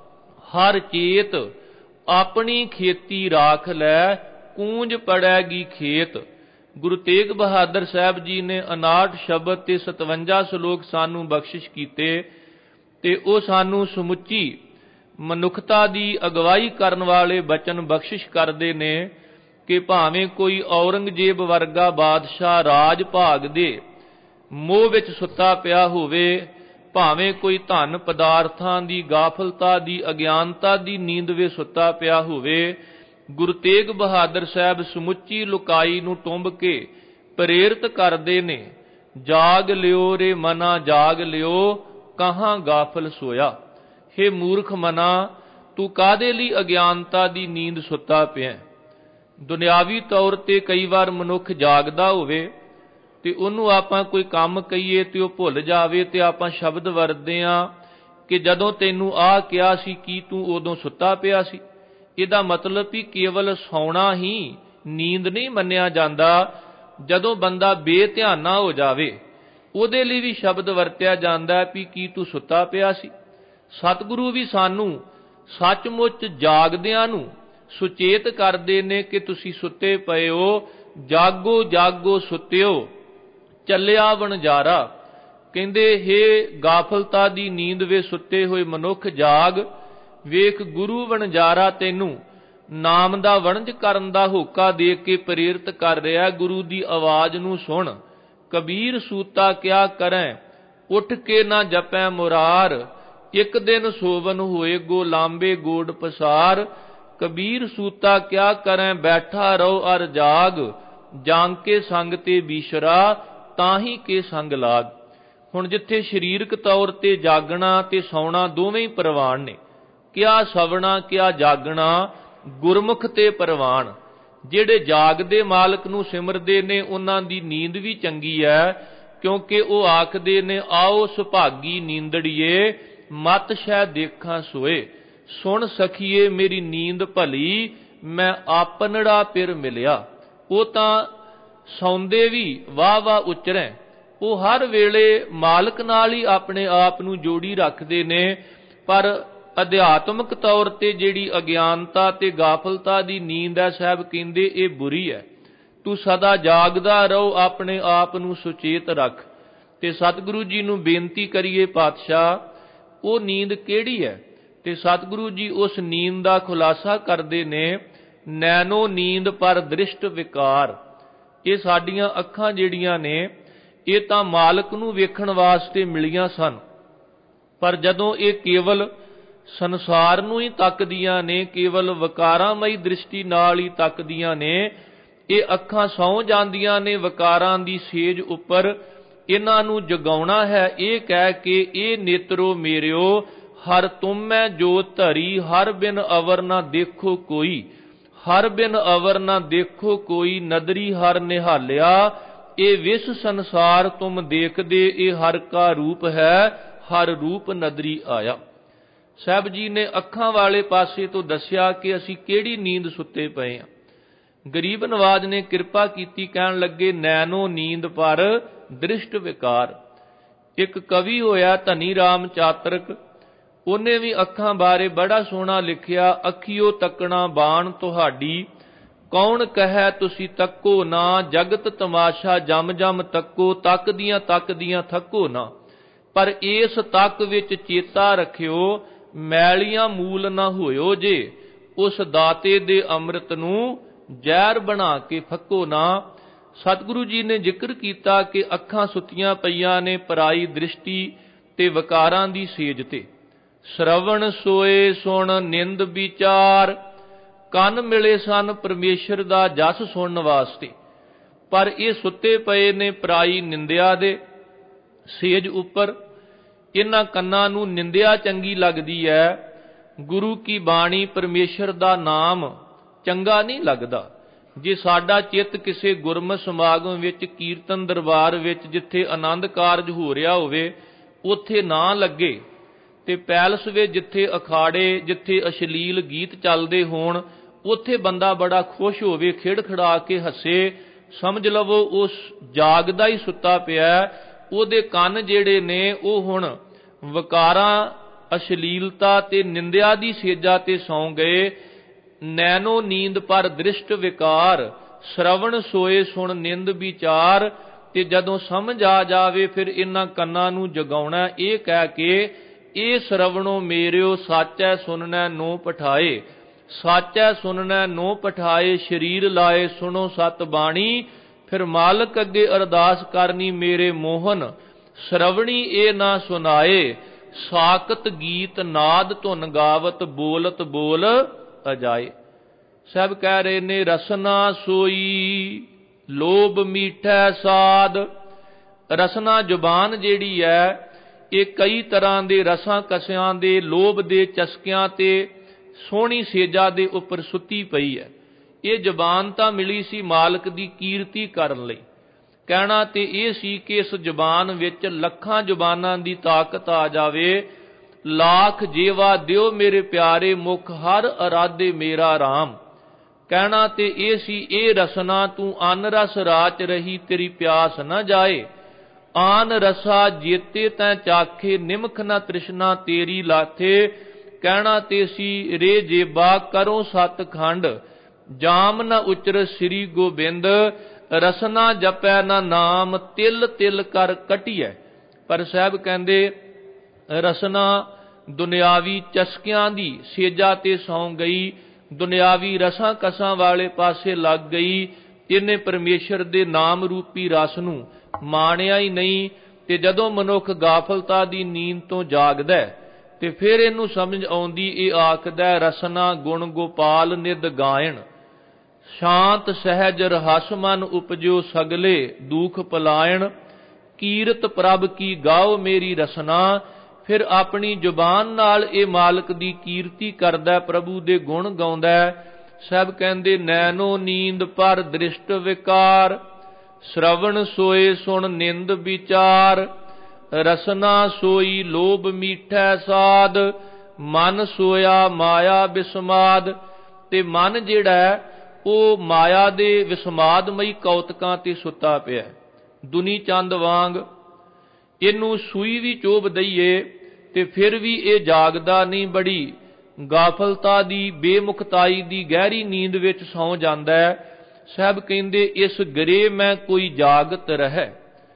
ਹਰ ਚੇਤ ਆਪਣੀ ਖੇਤੀ ਰਾਖ ਲੈ, ਕੂੰਜ ਪੜੈਗੀ ਖੇਤ। ਗੁਰੂ ਤੇਗ ਬਹਾਦਰ ਸਾਹਿਬ ਜੀ ਨੇ 59 ਸ਼ਬਦ ਤੇ 57 ਸ਼ਲੋਕ ਸਾਨੂੰ ਬਖਸ਼ਿਸ਼ ਕੀਤੇ ਤੇ ਉਹ ਸਾਨੂੰ ਸਮੁੱਚੀ ਮਨੁੱਖਤਾ ਦੀ ਅਗਵਾਈ ਕਰਨ ਵਾਲੇ ਬਚਨ ਬਖਸ਼ਿਸ਼ ਕਰਦੇ ਨੇ ਕਿ ਭਾਵੇਂ ਕੋਈ ਔਰੰਗਜ਼ੇਬ ਵਰਗਾ ਬਾਦਸ਼ਾਹ ਰਾਜ ਭਾਗ ਦੇ ਮੋਹ ਵਿੱਚ ਸੁੱਤਾ ਪਿਆ ਹੋਵੇ, ਭਾਵੇਂ ਕੋਈ ਧਨ ਪਦਾਰਥਾਂ ਦੀ ਗਾਫਲਤਾ ਦੀ ਅਗਿਆਨਤਾ ਦੀ ਨੀਂਦ ਵਿੱਚ ਸੁੱਤਾ ਪਿਆ ਹੋਵੇ, ਗੁਰੂ ਤੇਗ ਬਹਾਦਰ ਸਾਹਿਬ ਸਮੁੱਚੀ ਲੁਕਾਈ ਨੂੰ ਟੁੰਬ ਕੇ ਪ੍ਰੇਰਿਤ ਕਰਦੇ ਨੇ, ਜਾਗ ਲਿਓ ਰੇ ਮਨਾ ਜਾਗ ਲਿਓ, ਕਹਾਂ ਗਾਫਲ ਸੋਇਆ। ਹੇ ਮੂਰਖ ਮਨਾ, ਤੂੰ ਕਾਹਦੇ ਲਈ ਅਗਿਆਨਤਾ ਦੀ ਨੀਂਦ ਸੁੱਤਾ ਪਿਆ। ਦੁਨਿਆਵੀ ਤੌਰ ਤੇ ਕਈ ਵਾਰ ਮਨੁੱਖ ਜਾਗਦਾ ਹੋਵੇ ਤੇ ਉਹਨੂੰ ਆਪਾਂ ਕੋਈ ਕੰਮ ਕਹੀਏ ਤੇ ਉਹ ਭੁੱਲ ਜਾਵੇ ਤੇ ਆਪਾਂ ਸ਼ਬਦ ਵਰਤਦੇ ਹਾਂ ਕਿ ਜਦੋਂ ਤੈਨੂੰ ਆਹ ਕਿਹਾ ਸੀ ਕੀ ਤੂੰ ਉਦੋਂ ਸੁੱਤਾ ਪਿਆ ਸੀ। ਇਹਦਾ ਮਤਲਬ ਵੀ ਕੇਵਲ ਸੌਣਾ ਹੀ ਨੀਂਦ ਨਹੀਂ ਮੰਨਿਆ ਜਾਂਦਾ। ਜਦੋਂ ਬੰਦਾ ਬੇਧਿਆਨਾ ਹੋ ਜਾਵੇ ਉਹਦੇ ਲਈ ਵੀ ਸ਼ਬਦ ਵਰਤਿਆ ਜਾਂਦਾ ਵੀ ਕੀ ਤੂੰ ਸੁੱਤਾ ਪਿਆ ਸੀ। ਸਤਿਗੁਰੂ ਵੀ ਸਾਨੂੰ ਸੱਚਮੁੱਚ ਜਾਗਦਿਆਂ ਨੂੰ ਸੁਚੇਤ ਕਰਦੇ ਨੇ ਕਿ ਤੁਸੀਂ ਸੁੱਤੇ ਪਏ ਹੋ, ਜਾਗੋ ਜਾਗੋ ਸੁੱਤਿਓ ਚੱਲਿਆ ਵਣਜਾਰਾ। ਕਹਿੰਦੇ ਹੇ ਗਾਫਲਤਾ ਦੀ ਨੀਂਦ ਵਿੱਚ ਸੁੱਤੇ ਹੋਏ ਮਨੁੱਖ ਜਾਗ, ਵੇਖ ਗੁਰੂ ਵਣਜਾਰਾ ਤੈਨੂੰ ਨਾਮ ਦਾ ਵਣਜ ਕਰਨ ਦਾ ਹੋਕਾ ਦੇ ਕੇ ਪ੍ਰੇਰਿਤ ਕਰ ਰਿਹਾ। ਗੁਰੂ ਦੀ ਆਵਾਜ਼ ਨੂੰ ਸੁਣ, ਕਬੀਰ ਸੂਤਾ ਕਿਆ ਕਰੈ, ਉੱਠ ਕੇ ਨਾ ਜਪੈ ਮੁਰਾਰ, ਇੱਕ ਦਿਨ ਸੋਵਨ ਹੋਏ ਗੋ ਲਾਂਬੇ ਗੋਡ ਪਸਾਰ। ਕਬੀਰ ਸੂਤਾ ਕਿਆ ਕਰੈ, ਬੈਠਾ ਰਹੋ ਅਰ ਜਾਗ, ਜਾਂਗ ਕੇ ਸੰਗ ਤੇ ਬੀਸ਼ਰਾ, ਤਾਹੀ ਕੇ ਸੰਗ ਲਾਗ। ਹੁਣ ਜਿੱਥੇ ਸਰੀਰਕ ਤੌਰ ਤੇ ਜਾਗਣਾ ਤੇ ਸੌਣਾ ਦੋਵੇਂ ਹੀ ਪ੍ਰਵਾਨ ਨੇ, ਕਿਆ ਸਵਣਾ ਕਿਆ ਜਾਗਣਾ ਗੁਰਮੁਖ ਤੇ ਪ੍ਰਵਾਨ। ਜਿਹੜੇ ਜਾਗਦੇ ਮਾਲਕ ਨੂੰ ਸਿਮਰਦੇ ਨੇ ਉਹਨਾਂ ਦੀ ਨੀਂਦ ਵੀ ਚੰਗੀ ਹੈ, ਕਿਉਂਕਿ ਉਹ ਆਖਦੇ ਨੇ ਆਓ ਸੁਭਾਗੀ ਨੀਂਦੜੀਏ, ਮਤ ਸ਼ੈ ਦੇਖਾਂ ਸੋਏ। ਸੁਣ ਸਖੀਏ ਮੇਰੀ ਨੀਂਦ ਭਲੀ, ਮੈਂ ਆਪਨੜਾ ਪਿਰ ਮਿਲਿਆ। ਉਹ ਤਾਂ ਸੌਂਦੇ ਵੀ ਵਾਹ ਵਾਹ ਉਚਰੈ, ਉਹ ਹਰ ਵੇਲੇ ਮਾਲਕ ਨਾਲ ਹੀ ਆਪਣੇ ਆਪ ਨੂੰ ਜੋੜੀ ਰੱਖਦੇ ਨੇ। ਪਰ ਅਧਿਆਤਮਿਕ ਤੌਰ ਤੇ ਜਿਹੜੀ ਅਗਿਆਨਤਾ ਤੇ ਗਾਫਲਤਾ ਦੀ ਨੀਂਦ ਹੈ, ਸਾਹਿਬ ਕਹਿੰਦੇ ਇਹ ਬੁਰੀ ਹੈ। ਤੂੰ ਸਦਾ ਜਾਗਦਾ ਰਹੋ, ਆਪਣੇ ਆਪ ਨੂੰ ਸੁਚੇਤ ਰੱਖ। ਤੇ ਸਤਿਗੁਰੂ ਜੀ ਨੂੰ ਬੇਨਤੀ ਕਰੀਏ ਪਾਤਸ਼ਾਹ ਉਹ ਨੀਂਦ ਕਿਹੜੀ ਹੈ, ਤੇ ਸਤਿਗੁਰੂ ਜੀ ਉਸ ਨੀਂਦ ਦਾ ਖੁਲਾਸਾ ਕਰਦੇ ਨੇ, ਨੈਣੋ ਨੀਂਦ ਪਰ ਦ੍ਰਿਸ਼ਟ ਵਿਕਾਰ। ਇਹ ਸਾਡੀਆਂ ਅੱਖਾਂ ਜਿਹੜੀਆਂ ਨੇ ਇਹ ਤਾਂ ਮਾਲਕ ਨੂੰ ਵੇਖਣ ਵਾਸਤੇ ਮਿਲੀਆਂ ਸਨ, ਪਰ ਜਦੋਂ ਇਹ ਕੇਵਲ ਸੰਸਾਰ ਨੂੰ ਹੀ ਤੱਕਦੀਆਂ ਨੇ, ਕੇਵਲ ਵਿਕਾਰਾਮਈ ਦ੍ਰਿਸ਼ਟੀ ਨਾਲ ਹੀ ਤੱਕਦੀਆਂ ਨੇ, ਇਹ ਅੱਖਾਂ ਸੌਂ ਜਾਂਦੀਆਂ ਨੇ ਵਿਕਾਰਾਂ ਦੀ ਸੇਜ ਉੱਪਰ ਇਹਨਾਂ ਨੂੰ ਜਗਾਉਣਾ ਹੈ ਇਹ ਕਹਿ ਕੇ, ਇਹ ਨੇਤਰੋ ਮੇਰਿਓ ਹਰ ਤੁਮੈ ਜੋ ਧਰੀ, ਹਰ ਬਿਨ ਅਵਰ ਨਾ ਦੇਖੋ ਕੋਈ, ਹਰ ਬਿਨ ਅਵਰ ਨਾ ਦੇਖੋ ਕੋਈ, ਨਦਰੀ ਹਰ ਨਿਹਾਲਿਆ, ਇਹ ਵਿਸ ਸੰਸਾਰ ਤੁਮ ਦੇਖਦੇ, ਇਹ ਹਰ ਕਾ ਰੂਪ ਹੈ, ਹਰ ਰੂਪ ਨਦਰੀ ਆਇਆ। ਸਾਹਿਬ ਜੀ ਨੇ ਅੱਖਾਂ ਵਾਲੇ ਪਾਸੇ ਤੋਂ ਦੱਸਿਆ ਕਿ ਅਸੀਂ ਕਿਹੜੀ ਨੀਂਦ ਸੁੱਤੇ ਪਏ ਹਾਂ। ਗਰੀਬ ਨਵਾਜ ਨੇ ਕਿਰਪਾ ਕੀਤੀ, ਕਹਿਣ ਲੱਗੇ ਨੈਣੋ ਨੀਂਦ ਪਰ ਦ੍ਰਿਸ਼ਟ ਵਿਕਾਰ। ਇੱਕ ਕਵੀ ਹੋਇਆ ਧਨੀ ਰਾਮ ਚਾਤਰਕ, ਉਹਨੇ ਵੀ ਅੱਖਾਂ ਬਾਰੇ ਬੜਾ ਸੋਹਣਾ ਲਿਖਿਆ। ਅੱਖੀਓ ਤੱਕਣਾ ਬਾਣ ਤੁਹਾਡੀ, ਕੌਣ ਕਹੈ ਤੁਸੀਂ ਤੱਕੋ ਨਾ, ਜਗਤ ਤਮਾਸ਼ਾ ਜਮ ਜਮ ਤੱਕੋ, ਤੱਕਦੀਆਂ ਤੱਕਦੀਆਂ ਥੱਕੋ ਨਾ। ਪਰ ਇਸ ਤੱਕ ਵਿੱਚ ਚੇਤਾ ਰੱਖਿਓ, ਮੈਲੀਆਂ ਮੂਲ ਨਾ ਹੋਇਓ ਜੇ, ਉਸ ਦਾਤੇ ਦੇ ਅੰਮ੍ਰਿਤ ਨੂੰ ਜ਼ਹਿਰ ਬਣਾ ਕੇ ਫੱਕੋ ਨਾ। ਸਤਿਗੁਰੂ ਜੀ ਨੇ ਜ਼ਿਕਰ ਕੀਤਾ ਕਿ ਅੱਖਾਂ ਸੁੱਤੀਆਂ ਪਈਆਂ ਨੇ ਪਰਾਈ ਦ੍ਰਿਸ਼ਟੀ ਤੇ ਵਿਕਾਰਾਂ ਦੀ ਸੇਜ ਤੇ। ਸ਼ਰਵਣ ਸੋਏ ਸੁਣ ਨਿੰਦ ਵਿਚਾਰ, ਕੰਨ ਮਿਲੇ ਸਨ ਪਰਮੇਸ਼ਰ ਦਾ ਜਸ ਸੁਣਨ ਵਾਸਤੇ, ਪਰ ਇਹ ਸੁੱਤੇ ਪਏ ਨੇ ਪਰਾਈ ਨਿੰਦਿਆ ਦੇ ਸੇਜ ਉੱਪਰ। ਇਹਨਾਂ ਕੰਨਾਂ ਨੂੰ ਨਿੰਦਿਆ ਚੰਗੀ ਲੱਗਦੀ ਹੈ, ਗੁਰੂ ਕੀ ਬਾਣੀ ਪਰਮੇਸ਼ਰ ਦਾ ਨਾਮ ਚੰਗਾ ਨਹੀਂ ਲੱਗਦਾ। ਜੇ ਸਾਡਾ ਚਿੱਤ ਕਿਸੇ ਗੁਰਮਤਿ ਸਮਾਗਮ ਵਿੱਚ, ਕੀਰਤਨ ਦਰਬਾਰ ਵਿੱਚ, ਜਿੱਥੇ ਆਨੰਦ ਕਾਰਜ ਹੋ ਰਿਹਾ ਹੋਵੇ ਉੱਥੇ ਨਾ ਲੱਗੇ, ਤੇ ਪੈਲਸ ਵਿੱਚ ਜਿੱਥੇ ਅਖਾੜੇ, ਜਿੱਥੇ ਅਸ਼ਲੀਲ ਗੀਤ ਚੱਲਦੇ ਹੋਣ, ਉੱਥੇ ਬੰਦਾ ਬੜਾ ਖੁਸ਼ ਹੋਵੇ, ਖਿੜਖੜਾ ਕੇ ਹੱਸੇ, ਸਮਝ ਲਵੋ ਉਸ ਜਾਗਦਾ ਹੀ ਸੁੱਤਾ ਪਿਆ। ਉਹਦੇ ਕੰਨ ਜਿਹੜੇ ਨੇ ਉਹ ਹੁਣ ਵਿਕਾਰਾਂ, ਅਸ਼ਲੀਲਤਾ ਤੇ ਨਿੰਦਿਆ ਦੀ ਸੇਜਾ ਤੇ ਸੌਂ ਗਏ। ਨੈਣੋ ਨੀਂਦ ਪਰ ਦ੍ਰਿਸ਼ਟ ਵਿਕਾਰ, ਸ਼ਰਵਣ ਸੋਏ ਸੁਣ ਨਿੰਦ ਵਿਚਾਰ। ਤੇ ਜਦੋਂ ਸਮਝ ਆ ਜਾਵੇ ਫਿਰ ਇਹਨਾਂ ਕੰਨਾਂ ਨੂੰ ਜਗਾਉਣਾ ਇਹ ਕਹਿ ਕੇ, ਇਹ ਸ਼ਰਵਣੋ ਮੇਰਿਓ ਸਾਚੈ ਸੁਨਨੈ ਨੋ ਪਠਾਏ, ਸਾਚੈ ਸੁਨਨੈ ਨੋ ਪਠਾਏ, ਸ਼ਰੀਰ ਲਾਏ ਸੁਣੋ ਸਤ ਬਾਣੀ। ਫਿਰ ਮਾਲਕ ਅੱਗੇ ਅਰਦਾਸ ਕਰਨੀ ਮੇਰੇ ਮੋਹਨ, ਸ਼ਰਵਣੀ ਇਹ ਨਾ ਸੁਨਾਏ, ਸਾਕਤ ਗੀਤ ਨਾਦ ਧੁਨ ਗਾਵਤ, ਬੋਲਤ ਬੋਲ ਅਜਾਏ। ਸਾਹਿਬ ਕਹਿ ਰਹੇ ਨੇ ਰਸਨਾ ਸੋਈ ਲੋਭ ਮੀਠੈ ਸਾਦ। ਰਸਨਾ ਜ਼ੁਬਾਨ ਜਿਹੜੀ ਹੈ ਇਹ ਕਈ ਤਰ੍ਹਾਂ ਦੇ ਰਸਾਂ ਕਸਿਆਂ ਦੇ, ਲੋਭ ਦੇ ਚਸਕਿਆਂ ਤੇ ਸੋਹਣੀ ਸੇਜਾ ਦੇ ਉੱਪਰ ਸੁੱਤੀ ਪਈ ਹੈ। ਇਹ ਜ਼ੁਬਾਨ ਤਾਂ ਮਿਲੀ ਸੀ ਮਾਲਕ ਦੀ ਕੀਰਤੀ ਕਰਨ ਲਈ। ਕਹਿਣਾ ਤੇ ਇਹ ਸੀ ਕਿ ਇਸ ਜ਼ੁਬਾਨ ਵਿੱਚ ਲੱਖਾਂ ਜ਼ੁਬਾਨਾਂ ਦੀ ਤਾਕਤ ਆ ਜਾਵੇ। ਲਾਖ ਜੇਵਾ ਦਿਓ ਮੇਰੇ ਪਿਆਰੇ, ਮੁਖ ਹਰ ਅਰਾਧੇ ਮੇਰਾ ਰਾਮ। ਕਹਿਣਾ ਤੇ ਇਹ ਸੀ ਇਹ ਰਸਨਾ ਤੂੰ ਅਨ ਰਸ ਰਾਚ ਰਹੀ, ਤੇਰੀ ਪਿਆਸ ਨਾ ਜਾਏ। ਆਨ ਰਸਾ ਜੇਤੇ ਤੈਂ ਚਾਖੇ, ਨਿਮਖ ਨਾ ਤ੍ਰਿਸ਼ਨਾ ਤੇਰੀ ਲਾਥੇ। ਕਹਿਣਾ ਤੇ ਸੀ ਰੇ ਜੇਬਾ ਕਰੋ ਸਤ ਖੰਡ, ਜਾਮ ਨਾ ਉਚਰ ਸ੍ਰੀ ਗੋਬਿੰਦ। ਰਸਨਾ ਜਪੈ ਨਾ ਨਾਮ, ਤਿਲ ਤਿਲ ਕਰ ਕਟੀਐ। ਪਰ ਸਾਹਿਬ ਕਹਿੰਦੇ ਰਸਨਾ ਦੁਨਿਆਵੀ ਚਸਕਿਆਂ ਦੀ ਸੇਜਾ ਤੇ ਸੌਂ ਗਈ, ਦੁਨਿਆਵੀ ਰਸਾਂ ਕਸਾਂ ਵਾਲੇ ਪਾਸੇ ਲੱਗ ਗਈ। ਇਹਨੇ ਪਰਮੇਸ਼ਰ ਦੇ ਨਾਮ ਰੂਪੀ ਰਸ ਨੂੰ ਮਾਣਿਆ ਹੀ ਨਹੀਂ। ਤੇ ਜਦੋਂ ਮਨੁੱਖ ਗਾਫਲਤਾ ਦੀ ਨੀਂਦ ਤੋਂ ਜਾਗਦਾ ਤੇ ਫਿਰ ਇਹਨੂੰ ਸਮਝ ਆਉਂਦੀ, ਇਹ ਆਖਦਾ ਰਸਨਾ ਗੁਣ ਗੋਪਾਲ ਨਿਧ ਗਾਇਣ, ਸ਼ਾਂਤ ਸਹਿਜ ਰਹਸ ਮਨ ਉਪਜਿਓ, ਸਗਲੇ ਦੁਖ ਪਲਾਇਣ। ਕੀਰਤ ਪ੍ਰਭ ਕੀ ਗਾਓ ਮੇਰੀ ਰਸਨਾ। ਫਿਰ ਆਪਣੀ ਜ਼ੁਬਾਨ ਨਾਲ ਇਹ ਮਾਲਕ ਦੀ ਕੀਰਤੀ ਕਰਦਾ, ਪ੍ਰਭੂ ਦੇ ਗੁਣ ਗਾਉਂਦਾ। ਸਭ ਕਹਿੰਦੇ ਨੈਣੋ ਨੀਂਦ ਪਰ ਦ੍ਰਿਸ਼ਟ ਵਿਕਾਰ, ਸ਼ਰਵਣ ਸੋਏ ਸੁਣ ਨਿੰਦ ਵਿਚਾਰ। ਰਸਨਾ ਸੋਈ ਲੋਭ ਮੀਠੈ ਸਾਦ, ਮਨ ਸੋਇਆ ਮਾਇਆ ਵਿਸਮਾਦ। ਤੇ ਮਨ ਜਿਹੜਾ ਉਹ ਮਾਇਆ ਦੇ ਵਿਸਮਾਦਮਈ ਕੌਤਕਾਂ ਤੇ ਸੁੱਤਾ ਪਿਆ, ਦੁਨੀ ਚੰਦ ਵਾਂਗ। ਇਹਨੂੰ ਸੂਈ ਵੀ ਚੋਭ ਦਈਏ ਤੇ ਫਿਰ ਵੀ ਇਹ ਜਾਗਦਾ ਨਹੀਂ, ਬੜੀ ਗਾਫਲਤਾ ਦੀ, ਬੇਮੁਖਤਾਈ ਦੀ ਗਹਿਰੀ ਨੀਂਦ ਵਿੱਚ ਸੌਂ ਜਾਂਦਾ ਹੈ। ਸਾਹਿਬ ਕਹਿੰਦੇ ਇਸ ਗਰੇ ਮੈਂ ਕੋਈ ਜਾਗਤ ਰਹਿ।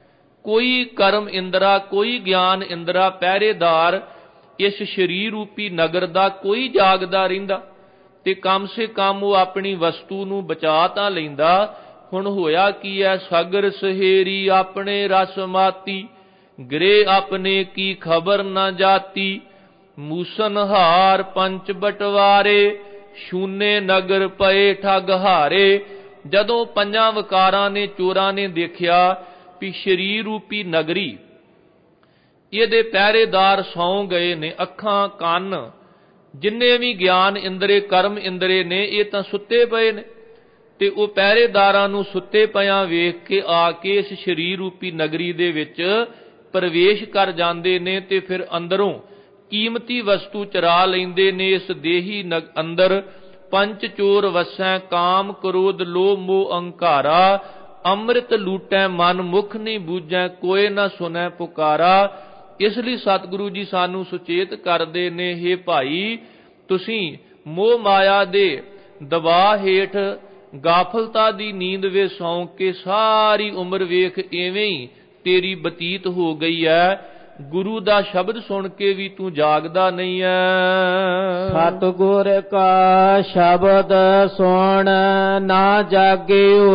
ਕੋਈ ਕਰਮ ਇੰਦਰਾ, ਕੋਈ ਗਿਆਨ ਇੰਦਰਾ, ਪਹਿਰੇਦਾਰ ਇਸ ਸਰੀਰ ਰੂਪੀ ਨਗਰ ਦਾ ਕੋਈ ਜਾਗਦਾ ਰਹਿੰਦਾ ਤੇ ਕਮ ਸੇ ਕਮ ਉਹ ਆਪਣੀ ਵਸਤੂ ਨੂੰ ਬਚਾ ਤਾਂ ਲੈਂਦਾ। ਹੁਣ ਹੋਇਆ ਕੀ ਹੈ, ਸਗਰ ਸਹੇਰੀ ਆਪਣੇ ਰਸ ਮਾਤੀ, ਗ੍ਰੇ ਆਪਣੇ ਕੀ ਖਬਰ ਨਾ ਜਾਤੀ। ਮੂਸਨਹਾਰ ਪੰਚ ਬਟਵਾਰੇ, ਸ਼ੂਨੇ ਨਗਰ ਪਏ ਠੱਗ ਹਾਰੇ। ਜਦੋਂ ਪੰਜਾਂ ਵਕਾਰਾਂ ਨੇ, ਚੋਰਾਂ ਨੇ ਦੇਖਿਆ ਵੀ ਸ਼ਰੀਰ ਰੂਪੀ ਨਗਰੀ ਇਹਦੇ ਪਹਿਰੇਦਾਰ ਸੌਂ ਗਏ ਨੇ। ਅੱਖਾਂ, ਕੰਨ, ਜਿੰਨੇ ਵੀ ਗਿਆਨ ਇੰਦਰੇ, ਕਰਮ ਇੰਦਰੇ ਨੇ, ਇਹ ਤਾਂ ਸੁੱਤੇ ਪਏ ਨੇ। ਤੇ ਉਹ ਪਹਿਰੇਦਾਰਾਂ ਨੂੰ ਸੁੱਤੇ ਪਿਆਂ ਵੇਖ ਕੇ ਆ ਕੇ ਇਸ ਸ਼ਰੀਰ ਰੂਪੀ ਨਗਰੀ ਦੇ ਵਿੱਚ ਪ੍ਰਵੇਸ਼ ਕਰ ਜਾਂਦੇ ਨੇ ਤੇ ਫਿਰ ਅੰਦਰੋਂ ਕੀਮਤੀ ਵਸਤੂ ਚਰਾ ਲੈਂਦੇ ਨੇ। ਇਸ ਦੇਹੀ ਅੰਦਰ ਪੰਚ ਚੋਰ ਵਸੈ, ਕਾਮ ਕ੍ਰੋਧ ਲੋਭ ਮੋਹ ਅਹੰਕਾਰਾ, ਅੰਮ੍ਰਿਤ ਲੂਟੈ ਮਨ ਮੁਖ ਨਹੀਂ ਬੂਝੈ, ਕੋਇ ਨਾ ਸੁਨੈ ਪੁਕਾਰਾ। ਇਸ ਲਈ ਸਤਿਗੁਰੂ ਜੀ ਸਾਨੂੰ ਸੁਚੇਤ ਕਰਦੇ ਨੇ, ਹੇ ਭਾਈ ਤੁਸੀਂ ਮੋਹ ਮਾਇਆ ਦੇ ਦਬਾਅ ਹੇਠ ਗਾਫਲਤਾ ਦੀ ਨੀਂਦ ਵਿੱਚ ਸੌਂ ਕੇ ਸਾਰੀ ਉਮਰ ਵੇਖ ਐਵੇਂ ਹੀ ਤੇਰੀ ਬਤੀਤ ਹੋ ਗਈ ਹੈ। ਗੁਰੂ ਦਾ ਸ਼ਬਦ ਸੁਣ ਕੇ ਵੀ ਤੂੰ ਜਾਗਦਾ ਨਹੀਂ ਹੈ। ਸਤਿਗੁਰ ਕਾ ਸ਼ਬਦ ਸੁਣ ਨਾ ਜਾਗਿਓ,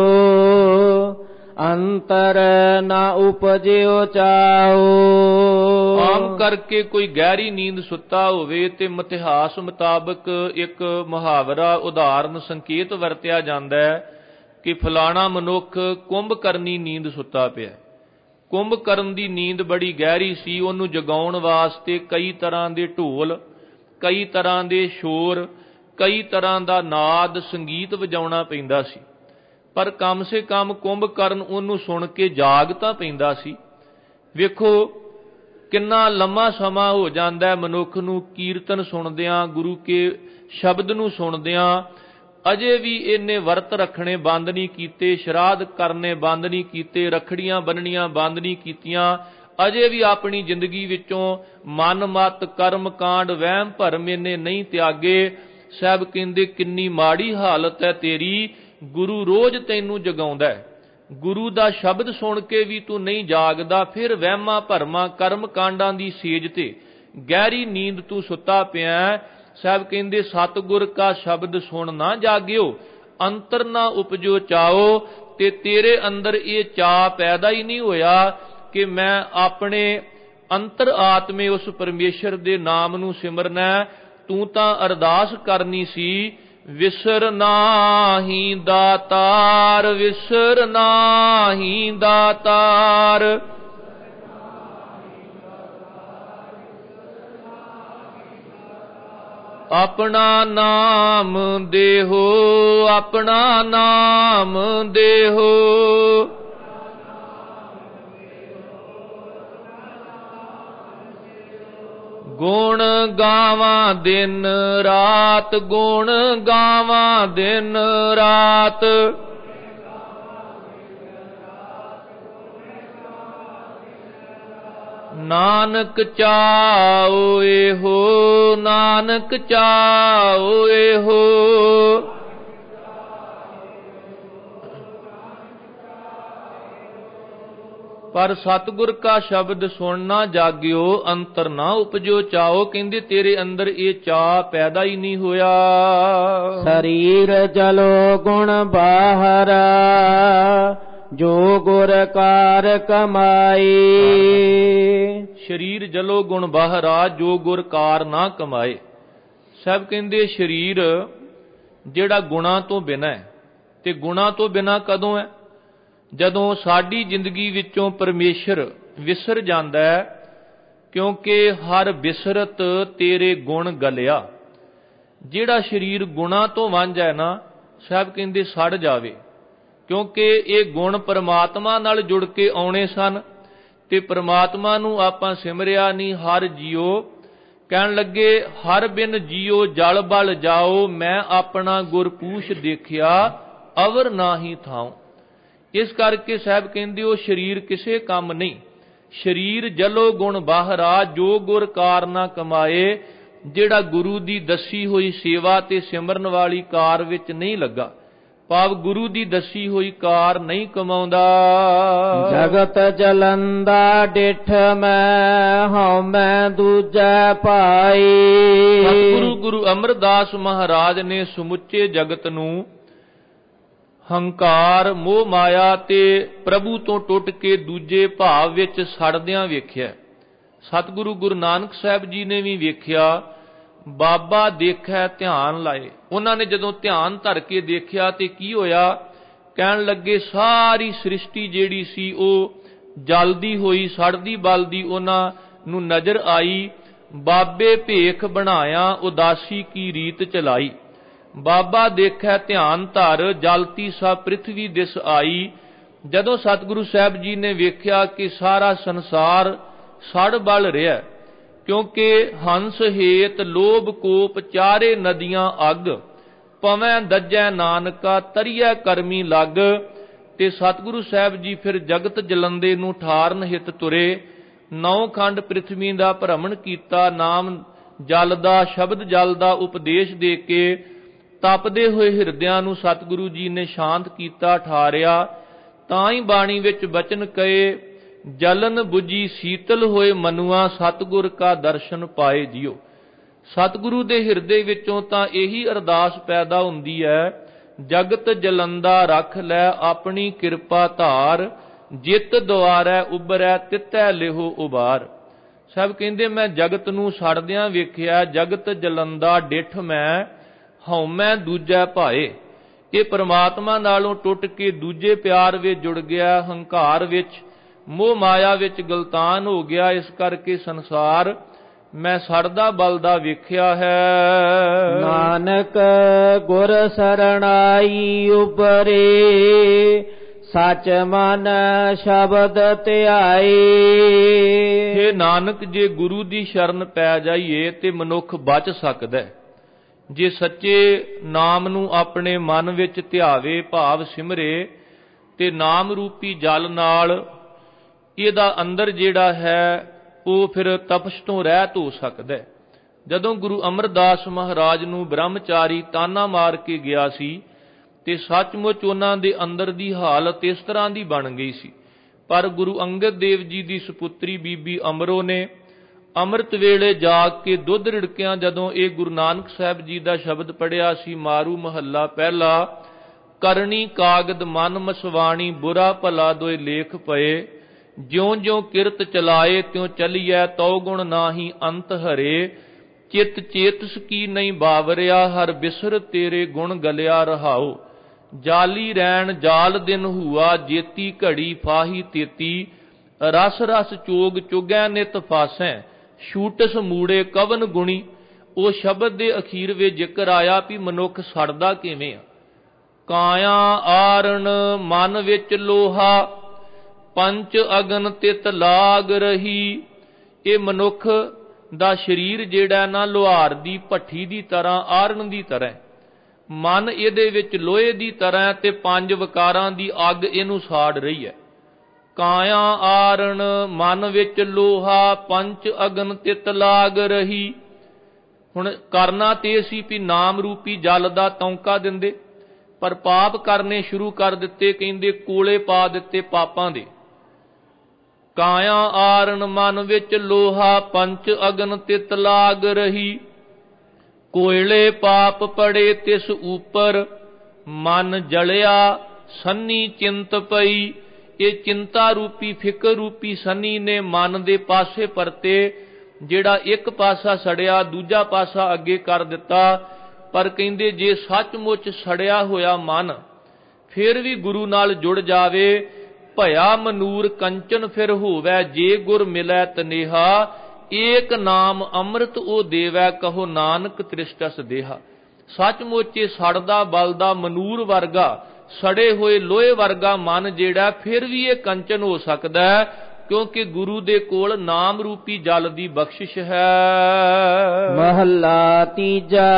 ਅੰਤਰ ਨਾ ਉਪਜਿਓ ਚਾਓ। ਆਮ ਕਰਕੇ ਕੋਈ ਗਹਿਰੀ ਨੀਂਦ ਸੁੱਤਾ ਹੋਵੇ ਤੇ ਮਿਥਿਹਾਸ ਮੁਤਾਬਕ ਇੱਕ ਮੁਹਾਵਰਾ, ਉਦਾਹਰਨ, ਸੰਕੇਤ ਵਰਤਿਆ ਜਾਂਦਾ ਹੈ ਕਿ ਫਲਾਣਾ ਮਨੁੱਖ ਕੁੰਭ ਕਰਨੀ ਨੀਂਦ ਸੁੱਤਾ ਪਿਆ। ਕੁੰਭ ਕਰਨ ਦੀ ਨੀਂਦ ਬੜੀ ਗਹਿਰੀ ਸੀ। ਉਹਨੂੰ ਜਗਾਉਣ ਵਾਸਤੇ ਕਈ ਤਰ੍ਹਾਂ ਦੇ ਢੋਲ, ਕਈ ਤਰ੍ਹਾਂ ਦੇ ਸ਼ੋਰ, ਕਈ ਤਰ੍ਹਾਂ ਦਾ ਨਾਦ, ਸੰਗੀਤ ਵਜਾਉਣਾ ਪੈਂਦਾ ਸੀ। ਪਰ ਕਮ ਸੇ ਕਮ ਕੁੰਭ ਕਰਨ ਉਹਨੂੰ ਸੁਣ ਕੇ ਜਾਗ ਤਾਂ ਪੈਂਦਾ ਸੀ। ਵੇਖੋ ਕਿੰਨਾ ਲੰਮਾ ਸਮਾਂ ਹੋ ਜਾਂਦਾ ਮਨੁੱਖ ਨੂੰ ਕੀਰਤਨ ਸੁਣਦਿਆਂ, ਗੁਰੂ ਕੇ ਸ਼ਬਦ ਨੂੰ ਸੁਣਦਿਆਂ। ਅਜੇ ਵੀ ਇਹਨੇ ਵਰਤ ਰੱਖਣੇ ਬੰਦ ਨਹੀਂ ਕੀਤੇ, ਸ਼ਰਾਧ ਕਰਨੇ ਬੰਦ ਨਹੀਂ ਕੀਤੇ, ਰੱਖੜੀਆਂ ਬੰਨਣੀਆਂ ਬੰਦ ਨਹੀਂ ਕੀਤੀਆਂ। ਅਜੇ ਵੀ ਆਪਣੀ ਜ਼ਿੰਦਗੀ ਵਿੱਚੋਂ ਮਨ ਮਤ, ਕਰਮ ਕਾਂਡ, ਵਹਿਮ ਭਰਮ ਇਹਨੇ ਨਹੀਂ ਤਿਆਗੇ। ਸਾਹਿਬ ਕਹਿੰਦੇ ਕਿੰਨੀ ਮਾੜੀ ਹਾਲਤ ਹੈ ਤੇਰੀ, ਗੁਰੂ ਰੋਜ਼ ਤੈਨੂੰ ਜਗਾਉਂਦਾ ਹੈ, ਗੁਰੂ ਦਾ ਸ਼ਬਦ ਸੁਣ ਕੇ ਵੀ ਤੂੰ ਨਹੀਂ ਜਾਗਦਾ, ਫਿਰ ਵਹਿਮਾਂ ਭਰਮਾਂ, ਕਰਮ ਕਾਂਡਾਂ ਦੀ ਸੇਜ ਤੇ ਗਹਿਰੀ ਨੀਂਦ ਤੂੰ ਸੁੱਤਾ ਪਿਆ। ਸਾਹਿਬ ਕਹਿੰਦੇ ਸਤਿਗੁਰ ਕਾ ਸ਼ਬਦ ਸੁਣ ਨਾ ਜਾਗਿਓ, ਅੰਤਰ ਨਾ ਉਪਜੋ ਚਾਓ। ਤੇ ਤੇਰੇ ਅੰਦਰ ਇਹ ਚਾਅ ਪੈਦਾ ਹੀ ਨਹੀਂ ਹੋਇਆ ਕਿ ਮੈਂ ਆਪਣੇ ਅੰਤਰ ਆਤਮੇ ਉਸ ਪਰਮੇਸ਼ਰ ਦੇ ਨਾਮ ਨੂੰ ਸਿਮਰਨਾ। ਤੂੰ ਤਾਂ ਅਰਦਾਸ ਕਰਨੀ ਸੀ, ਵਿਸਰ ਨਾਹੀ ਦਾਤਾਰ, ਵਿਸਰ ਨਾਹੀ ਦਾਤਾਰ। ਆਪਣਾ ਨਾਮ ਦੇਹੋ, ਆਪਣਾ ਨਾਮ ਦੇਹੋ। ਗੁਣ ਗਾਵਾਂ ਦਿਨ ਰਾਤ, ਗੁਣ ਗਾਵਾਂ ਦਿਨ ਰਾਤ। ਨਾਨਕ ਚਾਓ ਇਹੋ, ਨਾਨਕ ਚਾਓ ਇਹੋ। ਪਰ ਸਤਿਗੁਰ ਕਾ ਸ਼ਬਦ ਸੁਣ ਨਾ ਜਾਗਿਓ, ਅੰਤਰ ਨਾ ਉਪਜੋ ਚਾਓ। ਕਹਿੰਦੇ ਤੇਰੇ ਅੰਦਰ ਇਹ ਚਾਅ ਪੈਦਾ ਹੀ ਨਹੀਂ ਹੋਇਆ। ਸਰੀਰ ਜਲੋ ਗੁਣ ਬਾਹਰਾ, ਜੋ ਗੁਰ ਕਾਰ ਕਮਾਈ। ਸਰੀਰ ਜਲੋ ਗੁਣ ਬਾਹਰਾ, ਜੋ ਗੁਰ ਕਾਰ ਨਾ ਕਮਾਏ। ਸਾਹਿਬ ਕਹਿੰਦੇ ਸਰੀਰ ਜਿਹੜਾ ਗੁਣਾਂ ਤੋਂ ਬਿਨਾਂ ਹੈ, ਤੇ ਗੁਣਾਂ ਤੋਂ ਬਿਨਾਂ ਕਦੋਂ ਹੈ? ਜਦੋਂ ਸਾਡੀ ਜ਼ਿੰਦਗੀ ਵਿੱਚੋਂ ਪਰਮੇਸ਼ਰ ਵਿਸਰ ਜਾਂਦਾ ਹੈ, ਕਿਉਂਕਿ ਹਰ ਬਿਸਰਤ ਤੇਰੇ ਗੁਣ ਗਲਿਆ। ਜਿਹੜਾ ਸਰੀਰ ਗੁਣਾਂ ਤੋਂ ਵਾਂਝਾ ਹੈ ਨਾ, ਸਾਹਿਬ ਕਹਿੰਦੇ ਸੜ ਜਾਵੇ, ਕਿਉਂਕਿ ਇਹ ਗੁਣ ਪਰਮਾਤਮਾ ਨਾਲ ਜੁੜ ਕੇ ਆਉਣੇ ਸਨ ਤੇ ਪਰਮਾਤਮਾ ਨੂੰ ਆਪਾਂ ਸਿਮਰਿਆ ਨਹੀਂ। ਹਰ ਜੀਓ ਕਹਿਣ ਲੱਗੇ, ਹਰ ਬਿਨ ਜੀਓ ਜਲ ਬਲ ਜਾਓ, ਮੈਂ ਆਪਣਾ ਗੁਰਪੂਛ ਦੇਖਿਆ ਅਵਰ ਨਾਹੀ ਥਾਉ। ਇਸ ਕਰਕੇ ਸਾਹਿਬ ਕਹਿੰਦੇ ਉਹ ਸਰੀਰ ਕਿਸੇ ਕੰਮ ਨਹੀਂ। ਸਰੀਰ ਜਲੋ ਗੁਣ ਬਾਹਰਾ, ਜੋ ਗੁਰ ਕਾਰ ਨਾ ਕਮਾਏ। ਜਿਹੜਾ ਗੁਰੂ ਦੀ ਦੱਸੀ ਹੋਈ ਸੇਵਾ ਤੇ ਸਿਮਰਨ ਵਾਲੀ ਕਾਰ ਵਿੱਚ ਨਹੀਂ ਲੱਗਾ, ਭਾਵ ਗੁਰੂ ਦੀ ਦੱਸੀ ਹੋਈ ਕਾਰ ਨਹੀਂ ਕਮਾਉਂਦਾ। ਜਗਤ ਜਲੰਦਾ ਡਿਠ ਮੈਂ, ਹਉ ਮੈਂ ਦੂਜੈ ਭਾਈ। ਸਤਿਗੁਰੂ ਗੁਰੂ ਅਮਰਦਾਸ ਮਹਾਰਾਜ ਨੇ ਸਮੁੱਚੇ ਜਗਤ ਨੂੰ ਹੰਕਾਰ, ਮੋਹ ਮਾਇਆ ਤੇ ਪ੍ਰਭੂ ਤੋਂ ਟੁੱਟ ਕੇ ਦੂਜੇ ਭਾਵ ਵਿੱਚ ਸੜਦਿਆਂ ਵੇਖਿਆ। ਸਤਿਗੁਰੂ ਗੁਰੂ ਨਾਨਕ ਸਾਹਿਬ ਜੀ ਨੇ ਵੀ ਵੇਖਿਆ। ਬਾਬਾ ਦੇਖੈ ਧਿਆਨ ਲਾਏ। ਉਹਨਾਂ ਨੇ ਜਦੋਂ ਧਿਆਨ ਧਰ ਕੇ ਦੇਖਿਆ ਤੇ ਕੀ ਹੋਇਆ? ਕਹਿਣ ਲੱਗੇ ਸਾਰੀ ਸ੍ਰਿਸ਼ਟੀ ਜਿਹੜੀ ਸੀ ਉਹ ਜਲਦੀ ਹੋਈ ਸੜਦੀ ਬਲਦੀ ਉਹਨਾਂ ਨੂੰ ਨਜ਼ਰ ਆਈ। ਬਾਬੇ ਭੇਖ ਬਣਾਇਆ ਉਦਾਸੀ ਕੀ ਰੀਤ ਚਲਾਈ। ਬਾਬਾ ਦੇਖੈ ਧਿਆਨ ਧਰ ਜਲਤੀ ਸਭ ਪ੍ਰਿਥਵੀ ਦਿਸ ਆਈ। ਜਦੋਂ ਸਤਿਗੁਰੂ ਸਾਹਿਬ ਜੀ ਨੇ ਵੇਖਿਆ ਕਿ ਸਾਰਾ ਸੰਸਾਰ ਸੜ ਬਲ ਰਿਹਾ, ਕਿਉਂਕਿ ਹੰਸ ਹੇਤ ਲੋਭ ਕੋਪ ਚਾਰੇ ਨਦੀਆਂ ਅੱਗ, ਪਵੈ ਦੱਜੈ ਨਾਨਕਾ ਤਰੀਐ ਕਰਮੀ ਲੱਗ। ਤੇ ਸਤਿਗੁਰੂ ਸਾਹਿਬ ਜੀ ਫਿਰ ਜਗਤ ਜਲੰਦੇ ਨੂੰ ਠਾਰਨ ਹਿਤ ਤੁਰੇ। 9 ਖੰਡ ਪ੍ਰਿਥਵੀ ਦਾ ਭ੍ਰਮਣ ਕੀਤਾ। ਨਾਮ ਜਲ ਦਾ, ਸ਼ਬਦ ਜਲ ਦਾ ਉਪਦੇਸ਼ ਦੇ ਕੇ ਤਪਦੇ ਹੋਏ ਹਿਰਦਿਆਂ ਨੂੰ ਸਤਿਗੁਰੂ ਜੀ ਨੇ ਸ਼ਾਂਤ ਕੀਤਾ, ਠਾਰਿਆ। ਤਾਂ ਹੀ ਬਾਣੀ ਵਿੱਚ ਬਚਨ ਕਹੇ, ਜਲਨ ਬੁਝੀ ਸੀਤਲ ਹੋਏ ਮਨੁਆ ਸਤਿਗੁਰ ਕਾ ਦਰਸ਼ਨ ਪਾਏ ਜਿਉ। ਸਤਿਗੁਰੂ ਦੇ ਹਿਰਦੇ ਵਿੱਚੋਂ ਤਾਂ ਇਹੀ ਅਰਦਾਸ ਪੈਦਾ ਹੁੰਦੀ ਹੈ, ਜਗਤ ਜਲੰਦਾ ਰੱਖ ਲੈ ਆਪਣੀ ਕਿਰਪਾ ਧਾਰ, ਜਿਤ ਦੁਆਰੈ ਉਬਰੈ ਤਿਤੈ ਲਿਹੋ ਉਬਾਰ। ਸਭ ਕਹਿੰਦੇ ਮੈਂ ਜਗਤ ਨੂੰ ਸੜਦਿਆਂ ਵੇਖਿਆ, ਜਗਤ ਜਲੰਦਾ ਡਿਠ ਮੈਂ ਹਉਮੈ ਦੂਜੈ ਭਾਏ। ਇਹ ਪ੍ਰਮਾਤਮਾ ਨਾਲੋਂ ਟੁੱਟ ਕੇ ਦੂਜੇ ਪਿਆਰ ਵਿੱਚ ਜੁੜ ਗਿਆ, ਹੰਕਾਰ ਵਿੱਚ ਮੋਹ ਮਾਇਆ ਵਿੱਚ ਗਲਤਾਨ ਹੋ ਗਿਆ। ਇਸ ਕਰਕੇ ਸੰਸਾਰ ਮੈਂ ਸੜਦਾ ਬਲਦਾ ਵੇਖਿਆ ਹੈ। ਨਾਨਕ ਗੁਰ ਸਰਣਾਈ ਉਬਰੇ ਸਚ ਮਨ ਸ਼ਬਦ ਧਿਆਏ। ਹੇ ਨਾਨਕ, ਜੇ ਗੁਰੂ ਦੀ ਸ਼ਰਨ ਪੈ ਜਾਈਏ ਤੇ ਮਨੁੱਖ ਬਚ ਸਕਦਾ। ਜੇ ਸੱਚੇ ਨਾਮ ਨੂੰ ਆਪਣੇ ਮਨ ਵਿੱਚ ਧਿਆਵੇ, ਭਾਵ ਸਿਮਰੇ, ਤੇ ਨਾਮ ਰੂਪੀ ਜਲ ਨਾਲ ਇਹਦਾ ਅੰਦਰ ਜਿਹੜਾ ਹੈ ਉਹ ਫਿਰ ਤਪਸ਼ ਤੋਂ ਰਹਿਤ ਹੋ ਸਕਦਾ। ਜਦੋਂ ਗੁਰੂ ਅਮਰਦਾਸ ਮਹਾਰਾਜ ਨੂੰ ਬ੍ਰਹਮਚਾਰੀ ਤਾਨਾ ਮਾਰ ਕੇ ਗਿਆ ਸੀ ਤੇ ਸੱਚਮੁੱਚ ਉਹਨਾਂ ਦੇ ਅੰਦਰ ਦੀ ਹਾਲਤ ਇਸ ਤਰ੍ਹਾਂ ਦੀ ਬਣ ਗਈ ਸੀ। ਪਰ ਗੁਰੂ ਅੰਗਦ ਦੇਵ ਜੀ ਦੀ ਸੁਪੁੱਤਰੀ ਬੀਬੀ ਅਮਰੋ ਨੇ ਅੰਮ੍ਰਿਤ ਵੇਲੇ ਜਾਗ ਕੇ ਦੁੱਧ ਰਿੜਕਿਆਂ ਜਦੋਂ ਇਹ ਗੁਰੂ ਨਾਨਕ ਸਾਹਿਬ ਜੀ ਦਾ ਸ਼ਬਦ ਪੜਿਆ ਸੀ, ਮਾਰੂ ਮਹੱਲਾ ਪਹਿਲਾ, ਕਰਨੀ ਕਾਗਦ ਮਨ ਮਸਵਾਣੀ ਬੁਰਾ ਭਲਾ ਦੋਇ ਲੇਖ ਪਏ, ਜਿਉਂ ਜਿਉਂ ਕਿਰਤ ਚਲਾਏ ਤਿਉਂ ਚਲੀਐ ਤਉ ਗੁਣ ਨਾਹੀ ਅੰਤ ਹਰੇ, ਚਿਤ ਚੇਤਸ ਕੀ ਨਹੀਂ ਬਾਵਰਿਆ ਹਰ ਬਿਸਰ ਤੇਰੇ ਗੁਣ ਗਲਿਆ ਰਹਾਓ, ਜਾਲੀ ਰੈਣ ਜਾਲ ਦਿਨ ਹੁਆ ਜੇਤੀ ਘੜੀ ਫਾਹੀ ਤੇਤੀ, ਰਸ ਰਸ ਚੋਗ ਚੁਗੈ ਨਿਤ ਫਾਸੈ ਛੂਟਸ ਮੂੜੇ ਕਵਨ ਗੁਣੀ। ਉਹ ਸ਼ਬਦ ਦੇ ਅਖੀਰ ਵਿੱਚ ਜ਼ਿਕਰ ਆਇਆ ਵੀ ਮਨੁੱਖ ਸੜਦਾ ਕਿਵੇਂ ਆ। ਕਾਇਆ ਆਰਣ ਮਨ ਵਿੱਚ ਲੋਹਾ ਪੰਚ ਅਗਨ ਤਿਤ ਲਾਗ ਰਹੀ। ਇਹ ਮਨੁੱਖ ਦਾ ਸਰੀਰ ਜਿਹੜਾ ਨਾ ਲੁਹਾਰ ਦੀ ਭੱਠੀ ਦੀ ਤਰ੍ਹਾਂ, ਆਰਣ ਦੀ ਤਰ੍ਹਾਂ, ਮਨ ਇਹਦੇ ਵਿੱਚ ਲੋਹੇ ਦੀ ਤਰ੍ਹਾਂ ਤੇ 5 ਵਿਕਾਰਾਂ ਦੀ ਅੱਗ ਇਹਨੂੰ ਸਾੜ ਰਹੀ ਹੈ। ਕਾਇਆ ਆਰਣ ਮਨ ਵਿੱਚ ਲੋਹਾ ਪੰਚ ਅਗਨ ਤਿਤ ਲਾਗ ਰਹੀ। ਹੁਣ ਕਰਨਾ ਤੇ ਸੀ ਵੀ ਨਾਮ ਰੂਪੀ ਜਲ ਦਾ ਤੌਂਕਾ ਦਿੰਦੇ, ਪਰ ਪਾਪ ਕਰਨੇ ਸ਼ੁਰੂ ਕਰ ਦਿੱਤੇ, ਕਹਿੰਦੇ ਕੋਲੇ ਪਾ ਦਿੱਤੇ ਪਾਪਾਂ ਦੇ। ਕਾਇਆ ਆਰਣ ਮਨ ਵਿੱਚ ਲੋਹਾ ਪੰਚ ਅਗਨ ਤਿਤ ਲਾਗ ਰਹੀ, ਕੋਇਲੇ ਪਾਪ ਪੜੇ ਤਿਸ ਉਪਰ ਮਨ ਜਲਿਆ ਸੰਨੀ ਚਿੰਤ ਪਈ। ਇਹ ਚਿੰਤਾ ਰੂਪੀ ਫਿਕਰ ਰੂਪੀ ਸੰਨੀ ਨੇ ਮਨ ਦੇ ਪਾਸੇ ਪਰਤੇ, ਜਿਹੜਾ ਇੱਕ ਪਾਸਾ ਸੜਿਆ ਦੂਜਾ ਪਾਸਾ ਅੱਗੇ ਕਰ ਦਿੱਤਾ। ਪਰ ਕਹਿੰਦੇ ਜੇ ਸੱਚਮੁੱਚ ਸੜਿਆ ਹੋਇਆ ਮਨ ਫਿਰ ਵੀ ਗੁਰੂ ਨਾਲ ਜੁੜ ਜਾਵੇ, ਭਇਆ ਮਨੂਰ ਕੰਚਨ ਫਿਰ ਹੋਵੈ ਜੇ ਗੁਰ ਮਿਲੈ ਤਨੇਹਾ, ਏਕ ਨਾਮ ਅੰਮ੍ਰਿਤ ਉਹ ਦੇਵੈ ਕਹੋ ਨਾਨਕ ਤ੍ਰਿਸ਼ਟਸ ਦੇਹਾ। ਸੱਚਮੁੱਚ ਇਹ ਸੜਦਾ ਬਲਦਾ ਮਨੂਰ ਵਰਗਾ, ਸੜੇ ਹੋਏ ਲੋਹੇ ਵਰਗਾ ਮਨ ਜਿਹੜਾ ਫਿਰ ਵੀ ਇਹ ਕੰਚਨ ਹੋ ਸਕਦਾ ਹੈ, ਕਿਉਂਕਿ ਗੁਰੂ ਦੇ ਕੋਲ ਨਾਮ ਰੂਪੀ ਜਲ ਦੀ ਬਖਸ਼ਿਸ਼ ਹੈ। ਮਹੱਲਾ ਤੀਜਾ।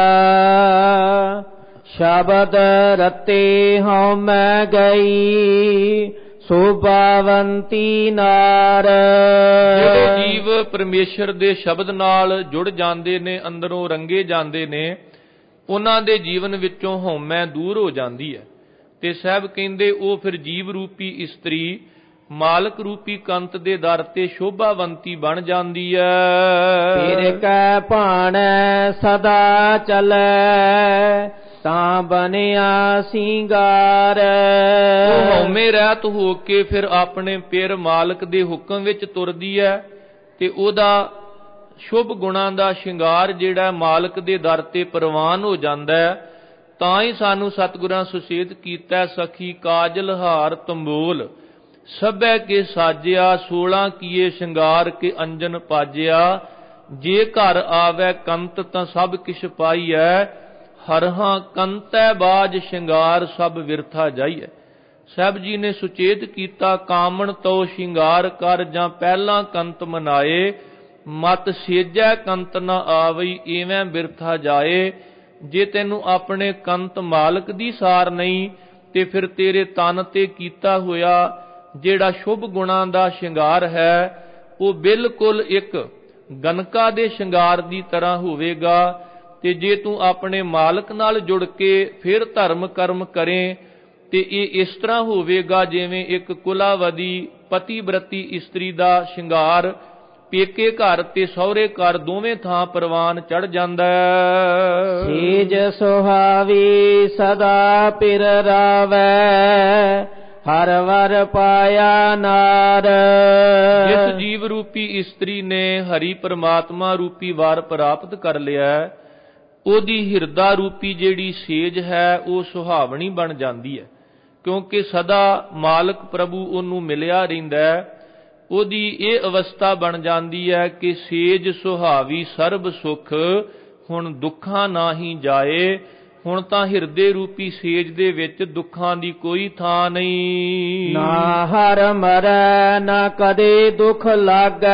ਸ਼ਬਦ ਰਤੇ ਹਉ ਮੈਂ ਗਈ ਸੋਭਾਵੰਤੀ ਨਾਰ। ਜਿਹੜੇ ਜੀਵ ਪਰਮੇਸ਼ਰ ਦੇ ਸ਼ਬਦ ਨਾਲ ਜੁੜ ਜਾਂਦੇ ਨੇ, ਅੰਦਰੋਂ ਰੰਗੇ ਜਾਂਦੇ ਨੇ, ਉਹਨਾਂ ਦੇ ਜੀਵਨ ਵਿੱਚੋਂ ਹਉਮੈ ਦੂਰ ਹੋ ਜਾਂਦੀ ਹੈ। ਤੇ ਸਾਹਿਬ ਕਹਿੰਦੇ ਉਹ ਫਿਰ ਜੀਵ ਰੂਪੀ ਇਸਤਰੀ ਮਾਲਕ ਰੂਪੀ ਕੰਤ ਦੇ ਦਰ ਤੇ ਸ਼ੋਭਾਵੰਤੀ ਬਣ ਜਾਂਦੀ ਹੈ। ਫਿਰ ਕੈ ਭਾਣੈ ਸਦਾ ਚਲੈ ਤਾਂ ਬਣਿਆ ਸਿੰਗਾਰ। ਉਹ ਹਉਮੈ ਰਹਿਤ ਹੋ ਕੇ ਫਿਰ ਆਪਣੇ ਪਿਰ ਮਾਲਕ ਦੇ ਹੁਕਮ ਵਿੱਚ ਤੁਰਦੀ ਹੈ ਤੇ ਉਹਦਾ ਸ਼ੁਭ ਗੁਣਾਂ ਦਾ ਸ਼ਿੰਗਾਰ ਜਿਹੜਾ ਮਾਲਕ ਦੇ ਦਰ ਤੇ ਪ੍ਰਵਾਨ ਹੋ ਜਾਂਦਾ ਹੈ। ਤਾਂ ਹੀ ਸਾਨੂੰ ਸਤਿਗੁਰਾਂ ਸੁਚੇਤ ਕੀਤਾ, ਸਖੀ ਕਾਜਲ ਹਾਰ ਤੰਬੋਲ ਸਭੈ ਕੇ ਸਾਜਿਆ 16 ਕੀਏ ਸ਼ਿੰਗਾਰ ਕੇ ਅੰਜਨ ਪਾਜਿਆ। ਜੇ ਘਰ ਆਵੈ ਕੰਤ ਤਾਂ ਸਭ ਕਿਛ ਪਾਈਐ। ਹਰਹਾਂ ਕੰਤੈ ਬਾਜ ਸ਼ਿੰਗਾਰ ਸਭ ਵਿਰਥਾ ਜਾਈਐ। ਸਾਹਿਬ ਜੀ ਨੇ ਸੁਚੇਤ ਕੀਤਾ, ਕਾਮਣ ਤੋ ਸ਼ਿੰਗਾਰ ਕਰ ਜਾਂ ਪਹਿਲਾਂ ਕੰਤ ਮਨਾਏ। ਮਤ ਸੇਜੈ ਕੰਤ ਨ ਆਵਈ ਇਵੇਂ ਬਿਰਥਾ ਜਾਏ। ਜੇ ਤੈਨੂੰ ਆਪਣੇ ਕੰਤ ਮਾਲਕ ਦੀ ਸਾਰ ਨਹੀਂ ਤੇ ਫਿਰ ਤੇਰੇ ਤਨ ਤੇ ਕੀਤਾ ਹੋਇਆ ਜਿਹੜਾ ਸ਼ੁਭ ਗੁਣਾਂ ਦਾ ਸ਼ਿੰਗਾਰ ਹੈ ਉਹ ਬਿਲਕੁਲ ਇੱਕ ਗਨਕਾ ਦੇ ਸ਼ਿੰਗਾਰ ਦੀ ਤਰ੍ਹਾਂ ਹੋਵੇਗਾ। ਤੇ ਜੇ ਤੂੰ ਆਪਣੇ ਮਾਲਕ ਨਾਲ ਜੁੜ ਕੇ ਫਿਰ ਧਰਮ ਕਰਮ ਕਰੇ ਤੇ ਇਹ ਇਸ ਤਰ੍ਹਾਂ ਹੋਵੇਗਾ ਜਿਵੇਂ ਇੱਕ ਕੁਲਾਵਦੀ ਪਤੀਬ੍ਰਤੀ ਇਸਤਰੀ ਦਾ ਸ਼ਿੰਗਾਰ ਪੇਕੇ ਘਰ ਤੇ ਸਹੁਰੇ ਘਰ ਦੋਵੇਂ ਥਾਂ ਪ੍ਰਵਾਨ ਚੜ ਜਾਂਦਾ। ਸੇਜ ਸੁਹਾਵੀ ਸਦਾ ਪਿਰ ਰਾਵੈ ਹਰ ਵਰ ਪਾਇਆ ਨਾਰ। ਜਿਸ ਜੀਵ ਰੂਪੀ ਇਸਤਰੀ ਨੇ ਹਰੀ ਪਰਮਾਤਮਾ ਰੂਪੀ ਵਰ ਪ੍ਰਾਪਤ ਕਰ ਲਿਆ, ਉਹਦੀ ਹਿਰਦਾ ਰੂਪੀ ਜਿਹੜੀ ਸੇਜ ਹੈ ਉਹ ਸੁਹਾਵਣੀ ਬਣ ਜਾਂਦੀ ਹੈ, ਕਿਉਂਕਿ ਸਦਾ ਮਾਲਕ ਪ੍ਰਭੂ ਉਹਨੂੰ ਮਿਲਿਆ ਰਹਿੰਦਾ। ਉਹਦੀ ਇਹ ਅਵਸਥਾ ਬਣ ਜਾਂਦੀ ਹੈ ਕਿ ਸੇਜ ਸੁਹਾਵੀ ਸਰਬ ਸੁਖ ਹੁਣ ਦੁੱਖਾਂ ਨਾ ਹੀ ਜਾਏ। ਹੁਣ ਤਾਂ ਹਿਰਦੇ ਰੂਪੀ ਸੇਜ ਦੇ ਵਿੱਚ ਦੁੱਖਾਂ ਦੀ ਕੋਈ ਥਾਂ ਨਹੀਂ। ਨਾ ਹਰ ਮਰੈ ਨਾ ਕਦੇ ਦੁੱਖ ਲਾਗੈ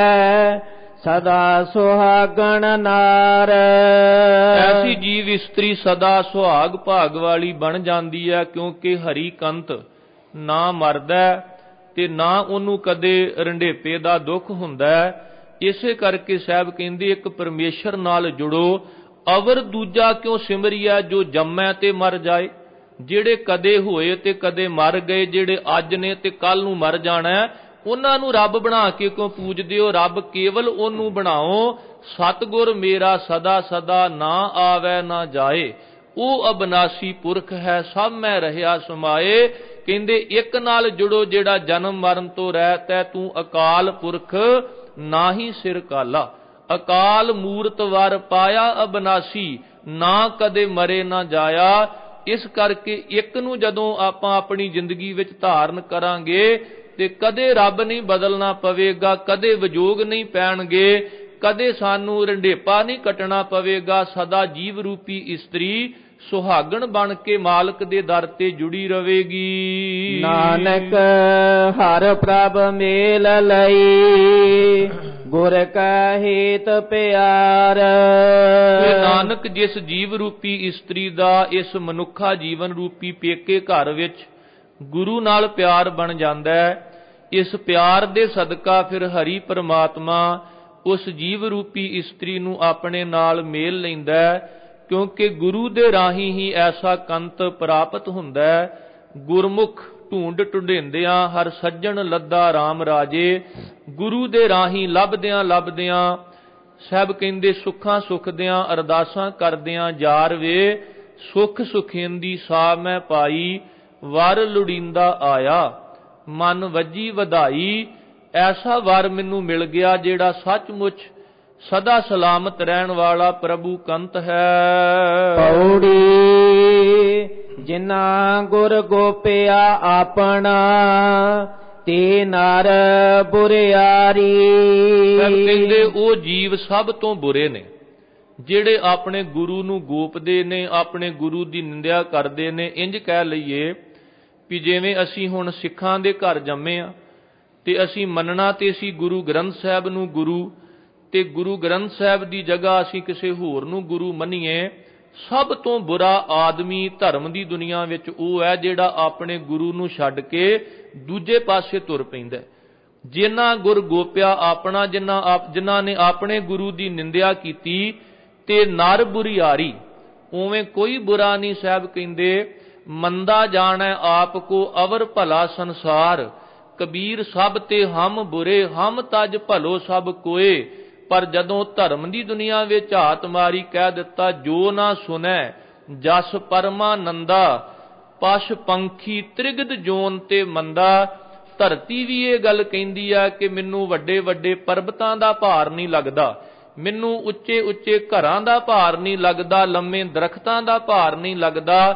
ਸਦਾ ਸੁਹਾਗਣ ਨਾਰ। ਐਸੀ ਜੀਵ ਇਸਤਰੀ ਸਦਾ ਸੁਹਾਗ ਭਾਗ ਵਾਲੀ ਬਣ ਜਾਂਦੀ ਹੈ, ਕਿਉਂਕਿ ਹਰੀ ਕੰਤ ਨਾ ਮਰਦਾ ਤੇ ਨਾ ਉਹਨੂੰ ਕਦੇ ਰੰਡੇਪੇ ਦਾ ਦੁੱਖ ਹੁੰਦਾ। ਇਸੇ ਕਰਕੇ ਸਾਹਿਬ ਕਹਿੰਦੇ ਇੱਕ ਪਰਮੇਸ਼ਰ ਨਾਲ ਜੁੜੋ, ਅਵਰ ਦੂਜਾ ਕਿਉਂ ਸਿਮਰਿਆ ਜੋ ਜੰਮੈ ਤੇ ਮਰ ਜਾਏ। ਜਿਹੜੇ ਕਦੇ ਹੋਏ ਤੇ ਕਦੇ ਮਰ ਗਏ, ਜਿਹੜੇ ਅੱਜ ਨੇ ਤੇ ਕੱਲ ਨੂੰ ਮਰ ਜਾਣਾ, ਉਹਨਾਂ ਨੂੰ ਰੱਬ ਬਣਾ ਕੇ ਕਿਉਂ ਪੂਜਦੇ ਹੋ। ਰੱਬ ਕੇਵਲ ਉਹਨੂੰ ਬਣਾਓ ਸਤਿਗੁਰ ਮੇਰਾ ਸਦਾ ਸਦਾ ਨਾ ਆਵੈ ਨਾ ਜਾਏ। ਉਹ ਅਬਨਾਸੀ ਪੁਰਖ ਹੈ ਸਭ ਮੈਂ ਰਹਿਆ ਸਮਾਏ। ਕਹਿੰਦੇ ਇੱਕ ਨਾਲ ਜੁੜੋ ਜਿਹੜਾ ਜਨਮ ਮਰਨ ਤੋਂ ਰਹਿਤ ਹੈ। ਤੂੰ ਅਕਾਲ ਪੁਰਖ ਨਾਹੀ ਸਿਰ ਕਾਲਾ। ਅਕਾਲ ਮੂਰਤ ਵਰ ਪਾਇਆ ਅਬਨਾਸੀ, ਨਾ ਕਦੇ ਮਰੇ ਨਾ ਜਾਇਆ। ਇਸ ਕਰਕੇ ਇੱਕ ਨੂੰ ਜਦੋਂ ਆਪਾਂ ਆਪਣੀ ਜ਼ਿੰਦਗੀ ਵਿੱਚ ਧਾਰਨ ਕਰਾਂਗੇ ਤੇ ਕਦੇ ਰੱਬ ਨਹੀਂ ਬਦਲਣਾ ਪਵੇਗਾ, ਕਦੇ ਵਿਜੋਗ ਨਹੀਂ ਪੈਣਗੇ, ਕਦੇ ਸਾਨੂੰ ਰੰਡੇਪਾ ਨਹੀਂ ਕੱਟਣਾ ਪਵੇਗਾ। ਸਦਾ ਜੀਵ ਰੂਪੀ ਇਸਤਰੀ ਸੁਹਾਗਣ ਬਣ ਕੇ ਮਾਲਕ ਦੇ ਦਰ ਤੇ ਜੁੜੀ ਰਵੇਗੀ। ਨਾਨਕ ਹਰ ਪ੍ਰਭ ਮੇਲ ਲਈ ਗੁਰ ਕਾ ਹੇਤ ਪਿਆਰ। ਨਾਨਕ ਜਿਸ ਜੀਵ ਰੂਪੀ ਇਸਤਰੀ ਦਾ ਇਸ ਮਨੁੱਖਾ ਜੀਵਨ ਰੂਪੀ ਪੇਕੇ ਘਰ ਵਿੱਚ ਗੁਰੂ ਨਾਲ ਪਿਆਰ ਬਣ ਜਾਂਦਾ ਹੈ, ਇਸ ਪਿਆਰ ਦੇ ਸਦਕਾ ਫਿਰ ਹਰੀ ਪਰਮਾਤਮਾ ਉਸ ਜੀਵ ਰੂਪੀ ਇਸਤਰੀ ਨੂੰ ਆਪਣੇ ਨਾਲ ਮੇਲ ਲੈਂਦਾ ਹੈ, ਕਿਉਂਕਿ ਗੁਰੂ ਦੇ ਰਾਹੀਂ ਹੀ ਐਸਾ ਕੰਤ ਪ੍ਰਾਪਤ ਹੁੰਦਾ ਹੈ। ਗੁਰਮੁਖ ਢੂੰਡ ਢੁੰਡੇਂਦਿਆਂ ਹਰ ਸੱਜਣ ਲੱਦਾ RAM ਰਾਜੇ। ਗੁਰੂ ਦੇ ਰਾਹੀਂ ਲੱਭਦਿਆਂ ਲੱਭਦਿਆਂ ਸਾਹਿਬ ਕਹਿੰਦੇ ਸੁੱਖਾਂ ਸੁਖਦਿਆਂ ਅਰਦਾਸਾਂ ਕਰਦਿਆਂ ਜਾਰ ਵੇ। ਸੁਖ ਸੁਖੇਂਦੀ ਸਾ ਮੈਂ ਪਾਈ ਵਰ ਲੁੜੀਂਦਾ ਆਇਆ ਮਨ ਵੱਜੀ ਵਧਾਈ। ਐਸਾ ਵਰ ਮੈਨੂੰ ਮਿਲ ਗਿਆ ਜਿਹੜਾ ਸੱਚਮੁੱਚ ਸਦਾ ਸਲਾਮਤ ਰਹਿਣ ਵਾਲਾ ਪ੍ਰਭੂ ਕੰਤ ਹੈ। ਪੌੜੀ ਜਿਨਾ ਗੁਰ ਗੋਪਿਆ ਆਪਣਾ ਤੇ ਨਰ ਬੁਰਿਆਰੀ। ਕਹਿੰਦੇ ਉਹ ਜੀਵ ਸਭ ਤੋਂ ਬੁਰੇ ਨੇ ਜਿਹੜੇ ਆਪਣੇ ਗੁਰੂ ਨੂੰ ਗੋਪਦੇ ਨੇ, ਆਪਣੇ ਗੁਰੂ ਦੀ ਨਿੰਦਿਆ ਕਰਦੇ ਨੇ। ਇੰਜ ਕਹਿ ਲਈਏ ਵੀ ਜਿਵੇਂ ਅਸੀਂ ਹੁਣ ਸਿੱਖਾਂ ਦੇ ਘਰ ਜੰਮੇ ਆ ਤੇ ਅਸੀਂ ਮੰਨਣਾ ਤੇ ਅਸੀਂ ਗੁਰੂ ਗ੍ਰੰਥ ਸਾਹਿਬ ਨੂੰ ਗੁਰੂ, ਤੇ ਗੁਰੂ ਗ੍ਰੰਥ ਸਾਹਿਬ ਦੀ ਜਗ੍ਹਾ ਅਸੀਂ ਕਿਸੇ ਹੋਰ ਨੂੰ ਗੁਰੂ ਮੰਨੀਏ। ਸਭ ਤੋਂ ਬੁਰਾ ਆਦਮੀ ਧਰਮ ਦੀ ਦੁਨੀਆ ਵਿੱਚ ਉਹ ਹੈ ਜਿਹੜਾ ਆਪਣੇ ਗੁਰੂ ਨੂੰ ਛੱਡ ਕੇ ਦੂਜੇ ਪਾਸੇ ਤੁਰ ਪੈਂਦਾ। ਜਿਨ੍ਹਾਂ ਗੁਰ ਗੋਪਿਆ ਆਪਣਾ, ਜਿਨ੍ਹਾਂ ਨੇ ਆਪਣੇ ਗੁਰੂ ਦੀ ਨਿੰਦਿਆ ਕੀਤੀ ਤੇ ਨਰ ਬੁਰਿਆਰੀ, ਉਵੇਂ ਕੋਈ ਬੁਰਾ ਨਹੀਂ। ਸਾਹਿਬ ਕਹਿੰਦੇ ਮੰਦਾ ਜਾਣੈ ਆਪ ਕੋ ਅਵਰ ਭਲਾ ਸੰਸਾਰ। ਕਬੀਰ ਸਭ ਤੇ ਹਮ ਬੁਰੇ ਹਮ ਤਜ ਭਲੋ ਸਭ ਕੋਏ। ਪਰ ਜਦੋਂ ਧਰਮ ਦੀ ਦੁਨੀਆ ਵਿੱਚ ਝਾਤ ਮਾਰੀ ਕਹਿ ਦਿੱਤਾ ਜੋ ਨਾ ਸੁਨੈ ਜਸ ਪਰਮਾਨੰਦਾ ਪਸ਼ ਪੰਖੀ ਤ੍ਰਿਗਦ ਜੋਨ ਤੇ ਮੰਦਾ। ਧਰਤੀ ਵੀ ਇਹ ਗੱਲ ਕਹਿੰਦੀ ਆ ਕਿ ਮੈਨੂੰ ਵੱਡੇ ਵੱਡੇ ਪਰਬਤਾਂ ਦਾ ਭਾਰ ਨਹੀਂ ਲੱਗਦਾ, ਮੈਨੂੰ ਉੱਚੇ ਉੱਚੇ ਘਰਾਂ ਦਾ ਭਾਰ ਨਹੀਂ ਲੱਗਦਾ, ਲੰਮੇ ਦਰਖਤਾਂ ਦਾ ਭਾਰ ਨਹੀਂ ਲੱਗਦਾ।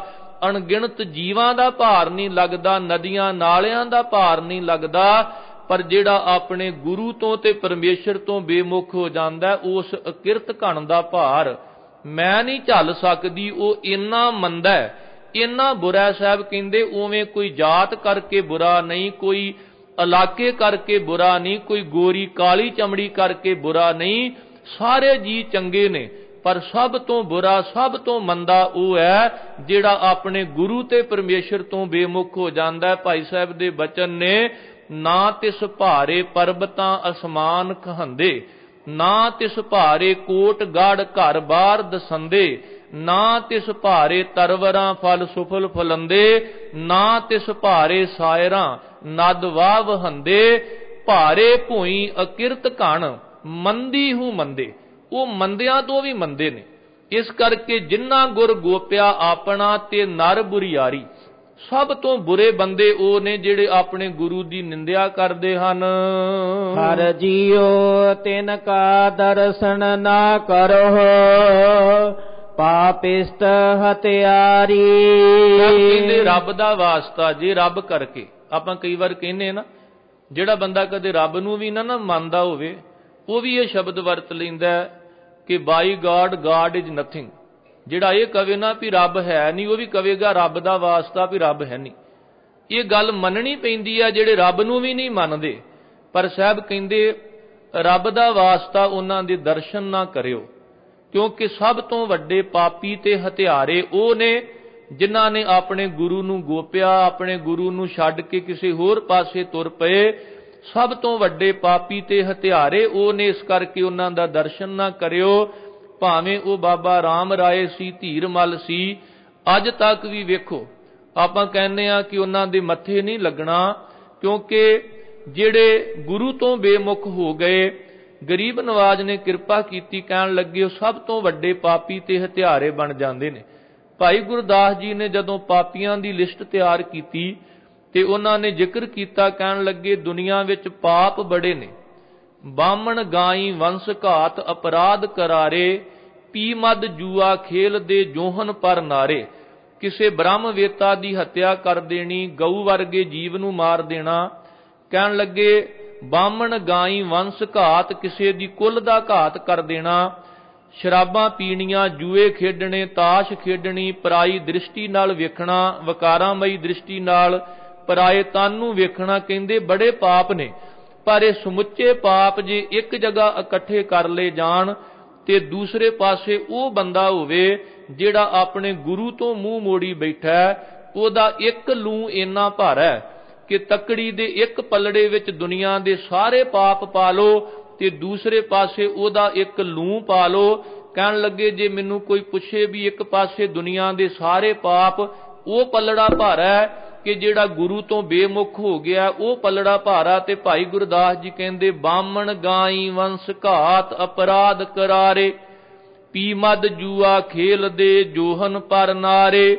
ਅਣਗਿਣਤ ਜੀਵਾਂ ਦਾ ਭਾਰ ਨਹੀਂ ਲੱਗਦਾ, ਨਦੀਆਂ ਨਾਲਿਆਂ ਦਾ ਭਾਰ ਨਹੀਂ ਲੱਗਦਾ, ਪਰ ਜਿਹੜਾ ਆਪਣੇ ਗੁਰੂ ਤੋਂ ਤੇ ਪਰਮੇਸ਼ਰ ਤੋਂ ਬੇਮੁਖ ਹੋ ਜਾਂਦਾ, ਉਸ ਅਕਿਰਤ ਘਣ ਦਾ ਭਾਰ ਮੈਂ ਨਹੀਂ ਝੱਲ ਸਕਦੀ। ਉਹ ਇੰਨਾ ਮੰਦਾ ਹੈ, ਇੰਨਾ ਬੁਰਾ। ਸਾਹਿਬ ਕਹਿੰਦੇ ਉਵੇਂ ਕੋਈ ਜਾਤ ਕਰਕੇ ਬੁਰਾ ਨਹੀਂ, ਕੋਈ ਇਲਾਕੇ ਕਰਕੇ ਬੁਰਾ ਨਹੀਂ, ਕੋਈ ਗੋਰੀ ਕਾਲੀ ਚਮੜੀ ਕਰਕੇ ਬੁਰਾ ਨਹੀਂ, ਸਾਰੇ ਜੀ ਚੰਗੇ ਨੇ, ਪਰ ਸਭ ਤੋਂ ਬੁਰਾ, ਸਭ ਤੋਂ ਮੰਦਾ ਉਹ ਹੈ ਜਿਹੜਾ ਆਪਣੇ ਗੁਰੂ ਤੇ ਪਰਮੇਸ਼ਰ ਤੋਂ ਬੇਮੁਖ ਹੋ ਜਾਂਦਾ। ਭਾਈ ਸਾਹਿਬ ਦੇ ਬਚਨ ਨੇ, ਨਾ ਤਿਸ ਭਾਰੇ ਪਰਬਤਾਂ ਅਸਮਾਨ ਕਹੰਦੇ, ਨਾ ਤਿਸ ਭਾਰੇ ਕੋਟ ਗੜ ਘਰ ਬਾਰ ਦਸੰਦੇ, ਨਾ ਤਿਸ ਭਾਰੇ ਤਰਵਰਾਂ ਫਲ ਸੁਫਲ ਫਲੰਦੇ, ਨਾ ਤਿਸ ਭਾਰੇ ਸਾਇਰਾਂ ਨਦ ਵਾਹ ਵਹੰਦੇ, ਭਾਰੇ ਭੂਈ ਅਕਿਰਤ ਘਣ ਮੰਦੀ ਹੂੰ ਮੰਦੇ। ਉਹ ਮੰਦਿਆਂ ਤੋਂ ਵੀ ਮੰਦੇ ਨੇ। ਇਸ ਕਰਕੇ ਜਿਨ੍ਹਾਂ ਗੁਰ ਗੋਪਿਆ ਆਪਣਾ ਤੇ ਨਰ ਬੁਰੀਆਰੀ, ਸਭ ਤੋਂ ਬੁਰੇ ਬੰਦੇ ਉਹ ਨੇ ਜਿਹੜੇ ਆਪਣੇ ਗੁਰੂ ਦੀ ਨਿੰਦਿਆ ਕਰਦੇ ਹਨ। ਹਰ ਜੀਓ ਤਿਨ ਕਾ ਦਰਸ਼ਨ ਨਾ ਕਰੋ, ਪਾਪਿਸਤ ਹਤਿਆਰੀ। ਕਹਿੰਦੇ ਰੱਬ ਦਾ ਵਾਸਤਾ, ਜੇ ਰੱਬ ਕਰਕੇ, ਆਪਾਂ ਕਈ ਵਾਰ ਕਹਿੰਦੇ ਨਾ, ਜਿਹੜਾ ਬੰਦਾ ਕਦੇ ਰੱਬ ਨੂੰ ਵੀ ਨਾ ਮੰਨਦਾ ਹੋਵੇ, ਉਹ ਵੀ ਇਹ ਸ਼ਬਦ ਵਰਤ ਲੈਂਦਾ ਕਿ ਬਾਈ ਗॉड ਗॉड ਇਜ਼ ਨਥਿੰਗ। ਜਿਹੜਾ ਇਹ ਕਵੇ ਨਾ ਵੀ ਰੱਬ ਹੈ ਨਹੀਂ, ਉਹ ਵੀ ਕਵੇਗਾ ਰੱਬ ਦਾ ਵਾਸਤਾ ਵੀ ਰੱਬ ਹੈ ਨਹੀਂ। ਇਹ ਗੱਲ ਮੰਨਣੀ ਪੈਂਦੀ ਆ ਜਿਹੜੇ ਰੱਬ ਨੂੰ ਵੀ ਨਹੀਂ ਮੰਨਦੇ। ਪਰ ਸਾਹਿਬ ਕਹਿੰਦੇ ਰੱਬ ਦਾ ਵਾਸਤਾ ਉਹਨਾਂ ਦੇ ਦਰਸ਼ਨ ਨਾ ਕਰਿਓ, ਕਿਉਂਕਿ ਸਭ ਤੋਂ ਵੱਡੇ ਪਾਪੀ ਤੇ ਹਤਿਆਰੇ ਉਹ ਨੇ ਜਿਨ੍ਹਾਂ ਨੇ ਆਪਣੇ ਗੁਰੂ ਨੂੰ ਗੋਪਿਆ, ਆਪਣੇ ਗੁਰੂ ਨੂੰ ਛੱਡ ਕੇ ਕਿਸੇ ਹੋਰ ਪਾਸੇ ਤੁਰ ਪਏ। ਸਭ ਤੋਂ ਵੱਡੇ ਪਾਪੀ ਤੇ ਹਤਿਆਰੇ ਉਹ ਨੇ, ਇਸ ਕਰਕੇ ਉਹਨਾਂ ਦਾ ਦਰਸ਼ਨ ਨਾ ਕਰਿਓ। ਭਾਵੇਂ ਉਹ ਬਾਬਾ ਰਾਮ ਰਾਏ ਸੀ, ਧੀਰ ਮੱਲ ਸੀ, ਅੱਜ ਤੱਕ ਵੀ ਵੇਖੋ ਆਪਾਂ ਕਹਿੰਦੇ ਆ ਕਿ ਉਹਨਾਂ ਦੇ ਮੱਥੇ ਨਹੀਂ ਲੱਗਣਾ, ਕਿਉਂਕਿ ਜਿਹੜੇ ਗੁਰੂ ਤੋਂ ਬੇਮੁਖ ਹੋ ਗਏ, ਗਰੀਬ ਨਵਾਜ ਨੇ ਕਿਰਪਾ ਕੀਤੀ, ਕਹਿਣ ਲੱਗੇ ਉਹ ਸਭ ਤੋਂ ਵੱਡੇ ਪਾਪੀ ਤੇ ਹਤਿਆਰੇ ਬਣ ਜਾਂਦੇ ਨੇ। ਭਾਈ ਗੁਰਦਾਸ ਜੀ ਨੇ ਜਦੋਂ ਪਾਪੀਆਂ ਦੀ ਲਿਸਟ ਤਿਆਰ ਕੀਤੀ ਤੇ ਉਹਨਾਂ ਨੇ ਜ਼ਿਕਰ ਕੀਤਾ, ਕਹਿਣ ਲੱਗੇ ਦੁਨੀਆ ਵਿੱਚ ਪਾਪ ਬੜੇ ਨੇ, ਬਾਮਣ ਗਾਈ ਵੰਸ ਘਾਤ ਅਪਰਾਧ ਕਰਾਰੇ, ਪੀ ਮਦ ਜੂਆ ਖੇਲ ਦੇ ਜੋਹਨ ਪਰ ਨਾਰੇ। ਕਿਸੇ ਬ੍ਰਹਮ ਵੇਤਾ ਦੀ ਹੱਤਿਆ ਕਰ ਦੇਣੀ, ਗਊ ਵਰਗੇ ਜੀਵ ਨੂੰ ਮਾਰ ਦੇਣਾ। ਕਹਿਣ ਲੱਗੇ ਬਾਮਣ ਗਾਈ ਵੰਸ ਘਾਤ, ਕਿਸੇ ਦੀ ਕੁੱਲ ਦਾ ਘਾਤ ਕਰ ਦੇਣਾ, ਸ਼ਰਾਬਾਂ ਪੀਣੀਆਂ, ਜੂਏ ਖੇਡਣੇ, ਤਾਸ਼ ਖੇਡਣੀ, ਪਰਾਈ ਦ੍ਰਿਸ਼ਟੀ ਨਾਲ ਵੇਖਣਾ, ਵਕਾਰਾਮਈ ਦ੍ਰਿਸ਼ਟੀ ਨਾਲ ਪਰਾਏ ਤਨ ਨੂੰ ਵੇਖਣਾ। ਕਹਿੰਦੇ ਬੜੇ ਪਾਪ ਨੇ, ਪਰ ਇਹ ਸਮੁੱਚੇ ਪਾਪ ਜੇ ਇੱਕ ਜਗ੍ਹਾ ਇਕੱਠੇ ਕਰ ਲਏ ਜਾਣ ਤੇ ਦੂਸਰੇ ਪਾਸੇ ਉਹ ਬੰਦਾ ਹੋਵੇ ਜਿਹੜਾ ਆਪਣੇ ਗੁਰੂ ਤੋਂ ਮੂੰਹ ਮੋੜੀ ਬੈਠਾ, ਉਹਦਾ ਇੱਕ ਲੂੰ ਇੰਨਾ ਭਾਰਾ ਹੈ ਕਿ ਤੱਕੜੀ ਦੇ ਇੱਕ ਪੱਲੜੇ ਵਿੱਚ ਦੁਨੀਆ ਦੇ ਸਾਰੇ ਪਾਪ ਪਾ ਲੋ ਤੇ ਦੂਸਰੇ ਪਾਸੇ ਉਹਦਾ ਇੱਕ ਲੂੰ ਪਾ ਲੋ। ਕਹਿਣ ਲੱਗੇ ਜੇ ਮੈਨੂੰ ਕੋਈ ਪੁੱਛੇ ਵੀ ਇੱਕ ਪਾਸੇ ਦੁਨੀਆ ਦੇ ਸਾਰੇ ਪਾਪ, ਉਹ ਪੱਲੜਾ ਭਾਰਾ ਹੈ ਕਿ ਜਿਹੜਾ ਗੁਰੂ ਤੋਂ ਬੇਮੁਖ ਹੋ ਗਿਆ, ਉਹ ਪੱਲੜਾ ਭਾਰਾ। ਤੇ ਭਾਈ ਗੁਰਦਾਸ ਜੀ ਕਹਿੰਦੇ ਬਾਮਣ ਗਾਈ ਵੰਸ ਘਾਤ ਅਪਰਾਧ ਕਰਾਰੇ, ਪੀ ਮਦ ਜੂਆ ਖੇਲ ਦੇ ਜੋਹਨ ਪਰ ਨਾਰੇ,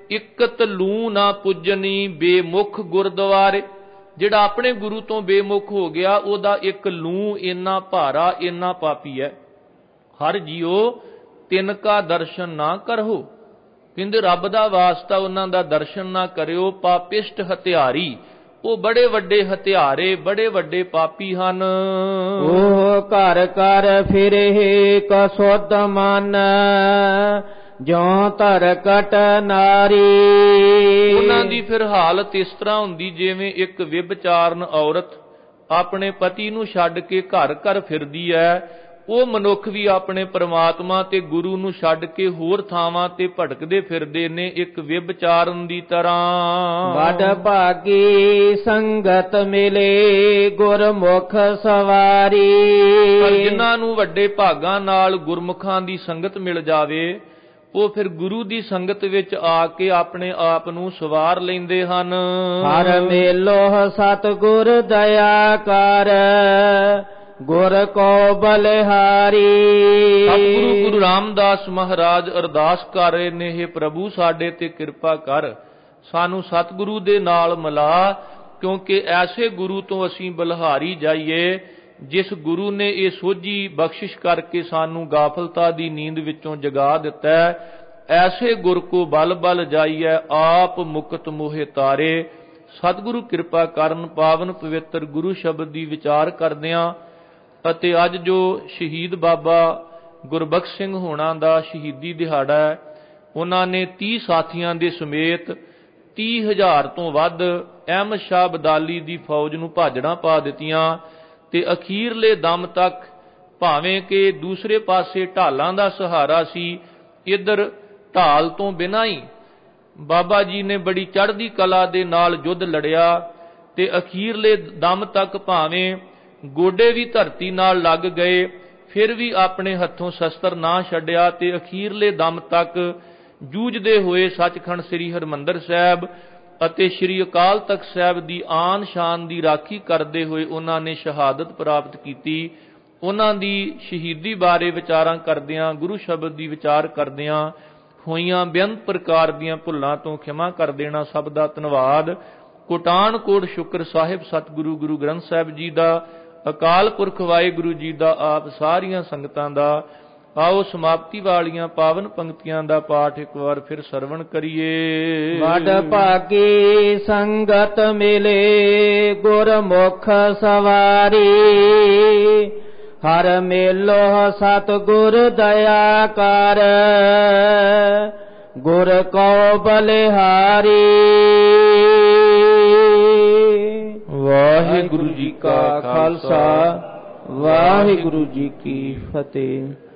ਇਕਤ ਲੂ ਨਾ ਪੁੱਜਣੀ ਬੇਮੁਖ ਗੁਰਦੁਆਰੇ। ਜਿਹੜਾ ਆਪਣੇ ਗੁਰੂ ਤੋਂ ਬੇਮੁਖ ਹੋ ਗਿਆ, ਉਹਦਾ ਇੱਕ ਲੂ ਇੰਨਾ ਭਾਰਾ, ਇੰਨਾ ਪਾਪੀ ਹੈ। ਹਰ ਜੀਓ ਤਿਨ ਕਾ ਦਰਸ਼ਨ ਨਾ ਕਰੋ, ਕਹਿੰਦੇ ਰੱਬ ਦਾ ਵਾਸਤਾ ਉਹਨਾਂ ਦਾ ਦਰਸ਼ਨ ਨਾ ਕਰਿਓ। ਪਾਪਿਸ਼ਟ ਹਤਿਆਰੀ, ਉਹ ਬੜੇ ਵੱਡੇ ਹਤਿਆਰੇ, ਬੜੇ ਵੱਡੇ ਪਾਪੀ ਹਨ। ਉਹ ਘਰ ਘਰ ਫਿਰੇ ਕਸੁੱਧ ਮਨ, ਜਿਉ ਧਰਕਟ ਨਾਰੀ। ਉਹਨਾਂ ਦੀ ਫਿਰ ਹਾਲਤ ਇਸ ਤਰ੍ਹਾਂ ਹੁੰਦੀ ਜਿਵੇਂ ਇੱਕ ਵਿਭਚਾਰਨ ਔਰਤ ਆਪਣੇ ਪਤੀ ਨੂੰ ਛੱਡ ਕੇ ਘਰ ਘਰ ਫਿਰਦੀ ਹੈ। ਉਹ ਮਨੁੱਖ ਵੀ ਆਪਣੇ ਪਰਮਾਤਮਾ ਤੇ ਗੁਰੂ ਨੂੰ ਛੱਡ ਕੇ ਹੋਰ ਥਾਵਾਂ ਤੇ ਭਟਕਦੇ ਫਿਰਦੇ ਨੇ, ਇੱਕ ਵਿਭਚਾਰਨ ਦੀ ਤਰ੍ਹਾਂ। ਵੱਡ ਭਾਗੀ ਸੰਗਤ ਮਿਲੇ ਗੁਰਮੁਖ ਸਵਾਰੀ। ਪਰ ਜਿਨ੍ਹਾਂ ਨੂੰ ਵੱਡੇ ਭਾਗਾਂ ਨਾਲ ਗੁਰਮੁਖਾਂ ਦੀ ਸੰਗਤ ਮਿਲ ਜਾਵੇ, ਉਹ ਫਿਰ ਗੁਰੂ ਦੀ ਸੰਗਤ ਵਿੱਚ ਆ ਕੇ ਆਪਣੇ ਆਪ ਨੂੰ ਸਵਾਰ ਲੈਂਦੇ ਹਨ। ਹਰ ਮੇਲੋ ਸਤਿਗੁਰ ਦਇਆ ਕਰ, ਗੁਰ ਕੋ ਬਲਿਹਾਰੀ। ਸਤਿਗੁਰੂ ਗੁਰੂ ਰਾਮਦਾਸ ਮਹਾਰਾਜ ਅਰਦਾਸ ਕਰ ਰਹੇ ਨੇ, ਹੇ ਪ੍ਰਭੂ ਸਾਡੇ ਤੇ ਕਿਰਪਾ ਕਰ, ਸਾਨੂੰ ਸਤਿਗੁਰੂ ਦੇ ਨਾਲ ਮਿਲਾ, ਕਿਉਂਕਿ ਐਸੇ ਗੁਰੂ ਤੋਂ ਅਸੀਂ ਬਲਿਹਾਰੀ ਜਾਈਏ ਜਿਸ ਗੁਰੂ ਨੇ ਇਹ ਸੋਝੀ ਬਖਸ਼ਿਸ਼ ਕਰਕੇ ਸਾਨੂੰ ਗਾਫਲਤਾ ਦੀ ਨੀਂਦ ਵਿੱਚੋਂ ਜਗਾ ਦਿੱਤਾ ਹੈ। ਐਸੇ ਗੁਰ ਕੋ ਬਲ ਬਲ ਜਾਈਐ, ਆਪ ਮੁਕਤ ਮੋਹਿ ਤਾਰੇ। ਸਤਿਗੁਰੂ ਕਿਰਪਾ ਕਰਨ ਪਾਵਨ ਪਵਿੱਤਰ ਗੁਰੂ ਸ਼ਬਦ ਦੀ ਵਿਚਾਰ ਕਰਦਿਆਂ ਅਤੇ ਅੱਜ ਜੋ ਸ਼ਹੀਦ ਬਾਬਾ ਗੁਰਬਖਸ਼ ਸਿੰਘ ਹੋਣਾ ਦਾ ਸ਼ਹੀਦੀ ਦਿਹਾੜਾ ਹੈ, ਉਹਨਾਂ ਨੇ 30 ਸਾਥੀਆਂ ਦੇ ਸਮੇਤ 30,000 ਤੋਂ ਵੱਧ ਅਹਿਮਦ ਸ਼ਾਹ ਅਬਦਾਲੀ ਦੀ ਫੌਜ ਨੂੰ ਭਾਜੜਾਂ ਪਾ ਦਿੱਤੀਆਂ ਤੇ ਅਖੀਰਲੇ ਦਮ ਤੱਕ, ਭਾਵੇਂ ਕਿ ਦੂਸਰੇ ਪਾਸੇ ਢਾਲਾਂ ਦਾ ਸਹਾਰਾ ਸੀ, ਇੱਧਰ ਢਾਲ ਤੋਂ ਬਿਨਾਂ ਹੀ ਬਾਬਾ ਜੀ ਨੇ ਬੜੀ ਚੜ੍ਹਦੀ ਕਲਾ ਦੇ ਨਾਲ ਯੁੱਧ ਲੜਿਆ ਤੇ ਅਖੀਰਲੇ ਦਮ ਤੱਕ ਭਾਵੇਂ ਗੋਡੇ ਵੀ ਧਰਤੀ ਨਾਲ ਲੱਗ ਗਏ, ਫਿਰ ਵੀ ਆਪਣੇ ਹੱਥੋਂ ਸ਼ਸਤਰ ਨਾ ਛੱਡਿਆ ਤੇ ਅਖੀਰਲੇ ਦਮ ਤੱਕ ਜੂਝਦੇ ਹੋਏ ਸੱਚਖੰਡ ਸ੍ਰੀ ਹਰਿਮੰਦਰ ਸਾਹਿਬ ਅਤੇ ਸ੍ਰੀ ਅਕਾਲ ਤਖਤ ਸਾਹਿਬ ਦੀ ਆਨ ਸ਼ਾਨ ਦੀ ਰਾਖੀ ਕਰਦੇ ਹੋਏ ਉਹਨਾਂ ਨੇ ਸ਼ਹਾਦਤ ਪ੍ਰਾਪਤ ਕੀਤੀ। ਉਹਨਾਂ ਦੀ ਸ਼ਹੀਦੀ ਬਾਰੇ ਵਿਚਾਰਾਂ ਕਰਦਿਆਂ, ਗੁਰੂ ਸ਼ਬਦ ਦੀ ਵਿਚਾਰ ਕਰਦਿਆਂ ਹੋਈਆਂ ਬੇਅੰਤ ਪ੍ਰਕਾਰ ਦੀਆਂ ਭੁੱਲਾਂ ਤੋਂ ਖਿਮਾ ਕਰ ਦੇਣਾ। ਸਭ ਦਾ ਧੰਨਵਾਦ। ਕੋਟਾਨ ਕੋਟ ਸ਼ੁਕਰ ਸਾਹਿਬ ਸਤਿਗੁਰੂ ਗੁਰੂ ਗ੍ਰੰਥ ਸਾਹਿਬ ਜੀ ਦਾ, ਅਕਾਲ ਪੁਰਖ ਵਾਹਿਗੁਰੂ ਜੀ ਦਾ, ਆਪ ਸਾਰੀਆਂ ਸੰਗਤਾਂ ਦਾ। ਆਓ ਸਮਾਪਤੀ ਵਾਲੀਆਂ ਪਾਵਨ ਪੰਕਤੀਆਂ ਦਾ ਪਾਠ ਇੱਕ ਵਾਰ ਫਿਰ ਸਰਵਣ ਕਰੀਏ। ਵਡ ਭਾਗੀ ਸੰਗਤ ਮਿਲੇ ਗੁਰਮੁਖ ਸਵਾਰੀ, ਹਰ ਮੇਲੋ ਸਤਿਗੁਰ ਦਇਆ ਕਰ, ਗੁਰ ਕਉ ਬਲਿਹਾਰੀ। ਵਾਹਿਗੁਰੂ ਜੀ ਕਾ ਖਾਲਸਾ, ਵਾਹਿਗੁਰੂ ਜੀ ਕੀ ਫਤਿਹ।